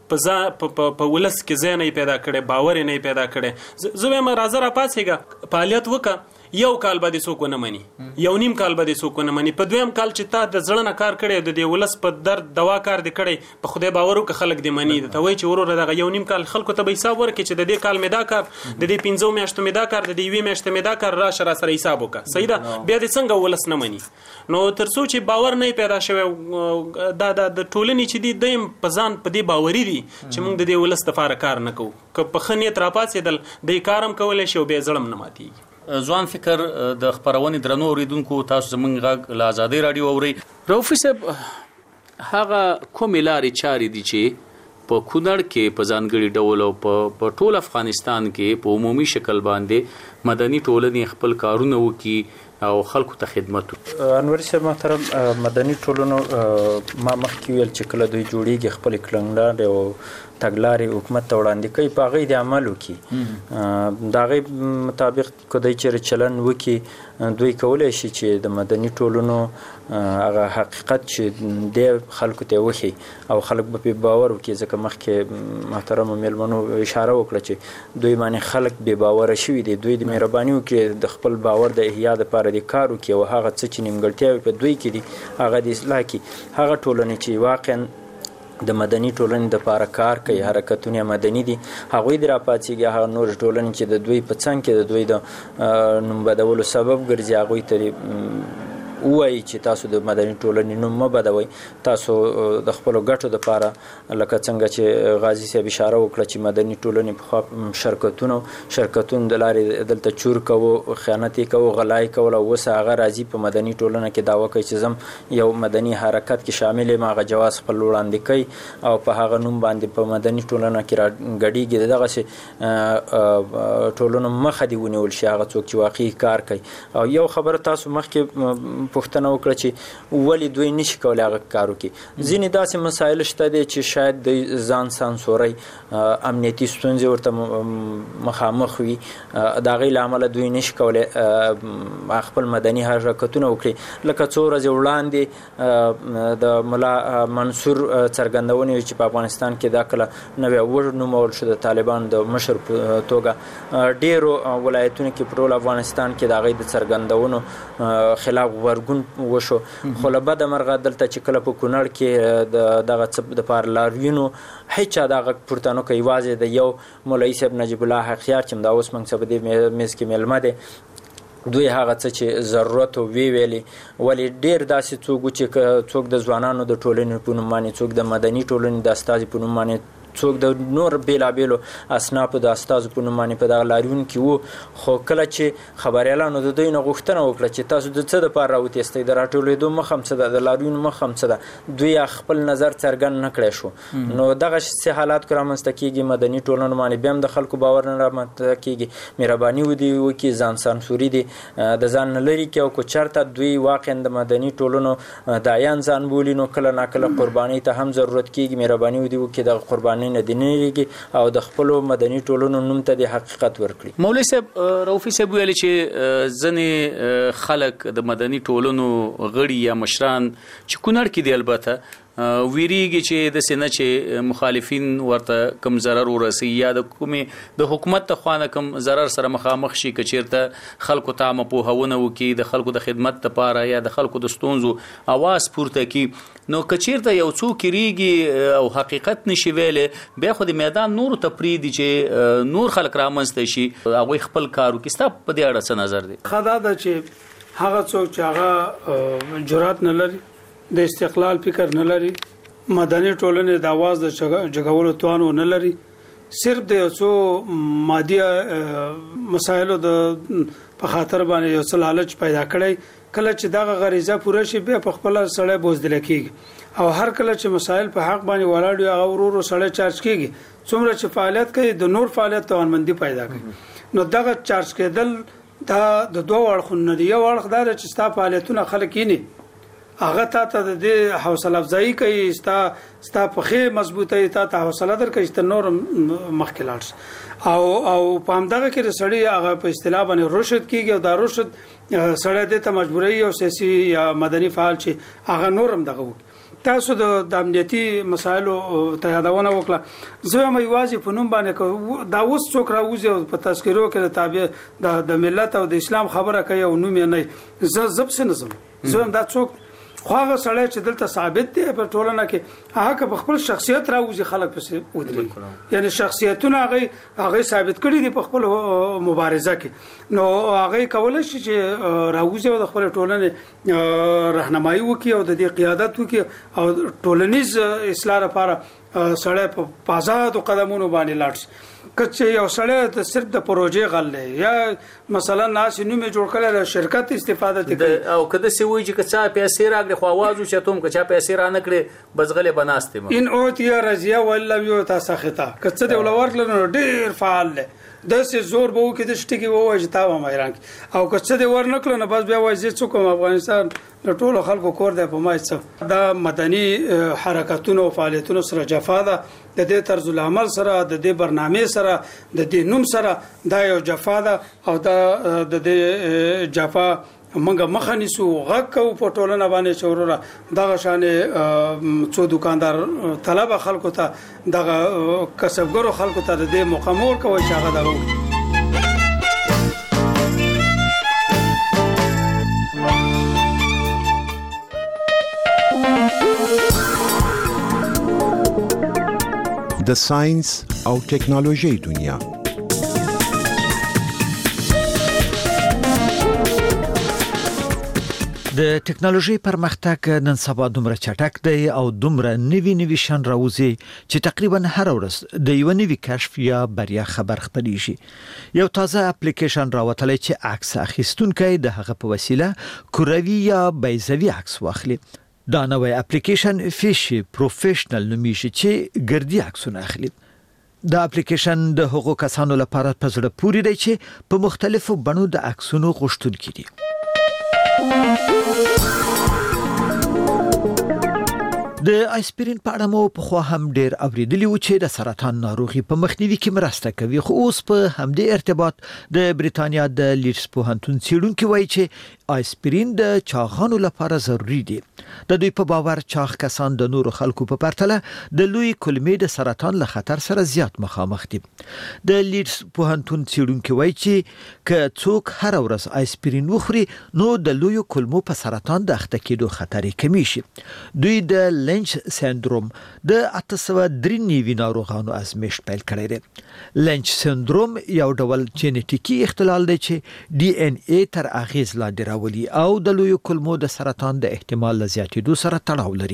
S18: په ولس کې ځای نه پیدا کړی باور نه پیدا کړی زه وایم راځه راپاڅېږه فعالیت وکړه. یو کال به دې څوک ونه مني یو نیم کال به دې څوک ونه مني په دویم کال چې تا د زړه نه کار کړی د دې ولس په درد دوا کار دې کړی په خدای باور وکړه خلک دې مني ته وایي چې وروره دغه یو نیم کال خلکو ته به حساب ورکړي چې د دې کال مې دا کار د دې 15 میاشتو مې دا کار د دې 2 میاشتې مې دا کار راشه راسره حساب وکړه. صحیح ده بیا دې څنګه ولس نه مني. نو تر څو چې باور نه پیدا شوی دا د ټولنې چې دی دیم په ځان په دې باوري دي چې موږ د دې ولس لپاره کار نه کوو که په ښه نیت راپاڅېدل دی کار هم کولی شي او بیا زړه هم نه ماتېږي.
S16: ځوان فکر د خپرونې درنو اوریدونکو تاسو زموږ غږ له ازادۍ راډیو اورئ. رؤفي صاحب هغه کومې لارې چارې دي چې په کونړ کې په ځانګړي ډول او په ټول افغانستان کې په عمومي شکل باندې مدني ټولنې خپل کارونه وکړي او خلکو ته خدمت وکړي؟
S19: انور صاحب محترم مدني ټولنو ما مخکې ویل چې کله دوی جوړیږي خپل کړنلارې او تګلارې حکومت ته وړاندې کوي په هغې د عمل وکړي د هغې مطابق که دوی چېرې چلند وکړي دوی کولی شي چې د مدني ټولنو هغه حقیقت چې دی خلکو ته وښي او خلک به پرې باور وکړي ځکه مخکې محترمو میلمنو اشاره وکړه چې دوی باندې خلک بې باوره شوي دي. دوی د مهرباني وکړي د خپل باور د احیا دپاره د کار وکړي او هغه څه چې نیمګړتیاوې په دوی کې دي هغه د اصلاح کړي. هغه ټولنې چې واقعا د مدني ټولنې دپاره کار کوي حرکتونه مدني دي هغوی د راپاڅېږي هغه نور ټولنې چې د دوی په څنګ کې د دوی د نوم بدولو سبب ګرځي هغوی ته وایي چې تاسو د مدني ټولنې نوم مه بدوئ تاسو د خپلو ګټو دپاره لکه څنګه چې غازي صاحب اشاره وکړه چې مدني ټولنې پخوا شرکتونو د لارې دلته چور کوو خیانت یې کوو غلا یې کول او اوس هغه راځي په مدني ټولنه کې دعوه کوي چې زم یو مدني حرکت کې شامل یم هغه جواز خپل وړاندې کوي او په هغه نوم باندې په مدني ټولنه کې راګډېږي دغسې ټولنو مخه دې ونیول شي هغه څوک چې واقعي کار کوي. او یو خبره تاسو مخکې پوښتنه وکړه چې ولې دوی نشي کولی هغه کار وکړي. ځینې داسې مسایل شته دی چې شاید دوی ځان سانسوري امنیتي ستونزې ورته مخامخ وي د هغې له امله دوی نشي کولی خپل مدني حرکتونه وکړي. لکه څو ورځې وړاندې د ملا منصور څرګندونې چې په افغانستان کې دا کله نوی ونومول شو د طالبانو د مشر په توګه ډېرو ولایتونو کې په ټول افغانستان کې د هغې د څرګندونو خلاف غبرګون زرګون وشو خو له بده مرغه دلته چې کله په کونړ کې دغه د پار لاریونو هیڅ دغه پورتانو کوي واځي د یو مولوی صاحب نجیب الله حقیار چې دا اوس موږ څه بده میز کې ملمه دي دوی هغه څه چې ضرورت ویلي ولی ډیر داسې څوک د ځوانانو د ټولنې په نوم باندې څوک د مدني ټولنې د استازي په نوم باندې څوک د نور بیلابیلو اسنافو د استازو په نوم باندې په دغه لاریون کې وو خو کله چې خبریالانو د دوی نه غوښتنه وکړه چې تاسو د څه دپاره راوتېستئ د راټولېدو مخه هم څه ده د لاریون مخه هم څه ده دوی خپل نظر څرګند نه کړی شو نو دغه څه حالات که رامنځته کېږي مدني ټولنو باندې بیا هم د خلکو باور نه رامنځته کېږي مهرباني ودې وکړي ځان سانسوري دي د ځان نه لرې کړي او که چېرته دوی واقعا د مدني ټولنو دایان ځان بولي نو کله ناکله قربانۍ ته هم ضرورت کېږي مهرباني ودې وکړي دغه قربانۍ نه دي نهږي او د خپلو مدني ټولنو نوم ته د حقیقت ورکړي.
S16: مولوي صاحب رؤفي صاحب ویلي چې ځینې خلک د مدني ټولنو غړي یا مشران چې کونړ کې دي البته ویریږي چې د سینه چې مخالفین ورته کم ضرر ورسي یا د کومې د حکومت ته خوانه کم ضرر سره مخامخ شي که چیرته خلکو ته مپوهونه وکړي د خلکو د خدمت لپاره یا د خلکو د ستونزو اواز پورته کړي نو که چیرته یو څوک ریږي او حقیقت نشي ویلی بیا خو د میدان نورو ته پرېږدي چې نور خلک رامنځته شي هغوی خپل کار وکړي ستا په دې اړه څه نظر دی؟
S17: ښه دا ده چې هغه څوک چې هغه جرأت نه لري د استقلال فکر نه لري مدني ټولنې د आवाज د جګولو توان نه لري صرف د یو څو مادي مسایلو د په خاطر باندې یو څه لالچ پیدا کړي کله چې دغه غریزه پوره شي بیا په خپل سړی بوزدل کېږي او هر کله چې مسایل په حق باندې ولاړ وي هغه ورو سړی چارج کېږي څومره چې فعالیت کوي د نور فعالیت توانمندي پیدا کوي نو دغه چارج کېدل دا د دوه اړخونو دی یو اړخ دا چې ستا فعالیتونه خلک یې هغه ته د حوصله افزایی کوي ستا پخې مضبوطه تا ته حوصله درکړي چې نور مخکې لاړ او په همدغه کې سړی هغه په اصطلاح باندې رشد کیږي او دا رشد سړی د ته مجبوري او سیاسي یا مدني فعال چې هغه نورم دغه تاسو د امنیتي مسایلو ته یادونه وکړه زه هم یوازې په نوم باندې دا اوس څوک راوځي او په تذکرو کې تابع د ملت او د اسلام خبره کوي او نوم یې نه زه زب څه نظم زه هم دا څوک خو هغه سړی چې دلته ثابت دی په ټولنه کې هغه په خپل شخصیت راوځي خلک پسې ودرېږي یعنی شخصیتونه هغه ثابت کړي دي په خپل مبارزه کې نو هغه کولای شي چې راوځي او د خپل ټولنې راهنمایي وکړي او د دې قیادت وکړي او ټولنیز اصلاح لپاره سړی په آزاد قدمونو باندې لاړ شي کچې یو سړی ته صرف د پروژې غلې یا مثلا ناس نومې جوړ کړل شرکت استفاده کوي
S16: او کده سی وایي چې کچا پیسې راغلي خو आवाज وشتوم کچا پیسې را نکړي بزغله بناستم
S17: ان اوتیا رضیا والله یو تاسو خطا کڅ دی ولورل نو ډیر فعال د سه زور به کې د شټکی وای چې تا و مېران او کڅ دی ور نکړو نو بس بیا وای چې څوک افغانستان د ټولو خلکو کور دی په مای څه دا مدني حرکتونو او فعالیتونو سره جفا ده د دې طرز العمل سره د دې برنامه سره د دې نوم سره دا یو جفا ده او دا د دې جفا منګه مخنیسو غکو په ټولنه باندې چوروره دغه شانې څو دکاندار طلب خلکو ته دغه کسبګرو خلکو ته د دې مقامور کوي چې هغه دغه
S20: د ساينس او ټکنالوژي دنیا
S21: د ټکنالوژي پرمختګ نن سبا دومره چټک دی او دومره نوي شان راوځي چې تقریبا هر ورځ د یو نوي کشف یا بریا خبر خپرېږي یو تازه اپلیکیشن راوتلی چې عکس اخیستونکي د هغه په وسیله کوروي یا بیضوي عکس واخلي دا نوې اپلیکیشن فیشي پروفیشنل نومیږي چې ګردي عکسونه اخلي دا اپلیکیشن د هغو کسانو لپاره په زړه پورې دی چې په مختلفو بڼو د عکسونو غوښتونکي دي د آیسپرین په اړه مو په خو هم ډیر اوریدلی و چې د سرطان ناروغي په مخنیوي کې مرسته کوي خو اوس په همدې ارتباط د بریتانیا د لیډز پوهنتون څېړونکو وایي چې آیسپرین د چاغانو لپاره ضروری دي. د دوی په باور چاغ کسان د نورو خلکو په پرتله د لوی کولمې د سرطان له خطر سره زیات مخامخ دي. د لیډز پوهنتون څېړونکي وایي چې که څوک هر ورځ آیسپرین وخوري نو د لوی کولمو په سرطان د اخته کېدو خطر کمی شي. دوی د لینچ سندروم د 893 ناروغانو ازمېښت پیل کړی دی. لینچ سندروم یو ډول جینیټیکي اختلال دی چې ډي ان اي تر اغیز لاندې راولي او د لوی کولمو د سرطان د احتمال له زیاتېدو سره تړاو لري.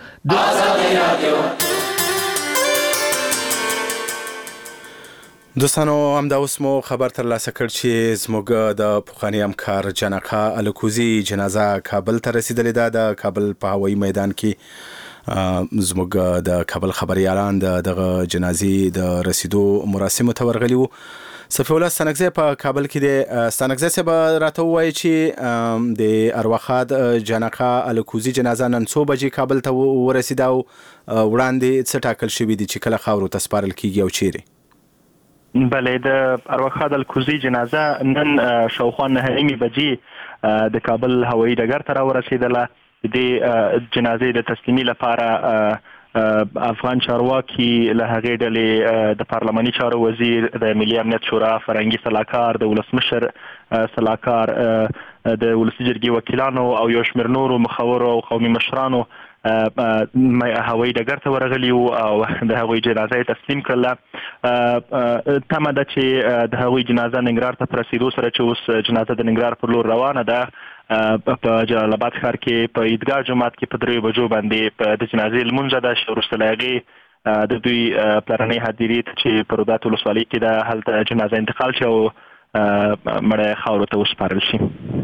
S1: دوستانو همدا اوس مو خبر ترلاسه کړ چې زموږ د پخواني همکار جانقا الکوزي جنازه کابل ته رسیدلې ده. د کابل په هوایي میدان کې زموږ د کابل خبريالان دغه جنازې د رسیدو مراسمو ته ورغلي وو. صفی الله ستانکزی په کابل کې د ستانکزی صاحب راته وایي چې د ارواخاد جانقا الکوزي جنازه نن 9 بجې کابل ته ورسیده او وړاندې څه ټاکل شوی دي چې کله خاورو ته سپارل کیږي او چیرې؟
S2: بله د ارواخاد الکوزي جنازه نن شاوخوا 9 بجې د کابل هوایي ډګر ته راورسېدله. د جنازې د تسلیمي لپاره افغان چارواکي له هغې ډلې د پارلماني چارو وزیر، د ملي امنیت شورا فرهنګي سلاکار، د ولسمشر سلاکار، د ولسي جرګې وکیلانو او یو شمېر نورو مخورو او قومي مشرانو هوایي ډګر ته ورغلي وو او د هغوی جنازه یې تسلیم کړله. تمه ده چې د هغوی جنازه ننګرهار ته په رسېدو سره چې اوس جنازه د ننګرهار پر لور روانه ده، په جلال آباد ښار کې په عیدګاه جومات کې په 3 بجو باندې د جنازې لمونځ ده چې وروسته له هغې د دوی پلرنۍ هدیرې ته چې په رودات ولسوالۍ کې ده هلته جنازه انتقال شي او مړی خاورو ته وسپارل شي.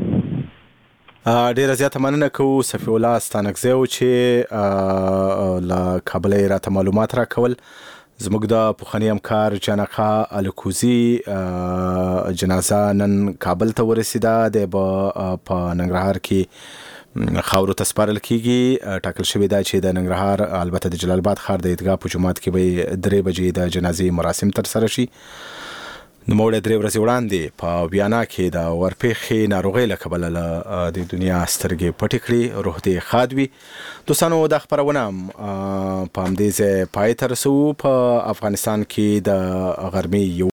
S1: ډیره زیاته مننه کوو صفی الله ستانکزی چې له کابل یې راته معلومات راکول. زموږ د پخواني همکار جانقا الکوزي جنازه نن کابل ته ورسیده. د په ننګرهار کې خاورو ته سپارل کیږي. ټاکل شوی دا چې د ننګرهار البته د جلال آباد ښار د عیدګاه په جومات کې به 3 بجې د جنازې مراسم ترسره شي. نوموړی 3 ورځې وړاندې په ویانا کې د ورپېښې ناروغۍ له کبله د دنیا سترګې پټې کړې. روح دې ښاد وي. دوستانو دا خپرونه په همدې ځای پای ته رسوو. په افغانستان کې د غرمې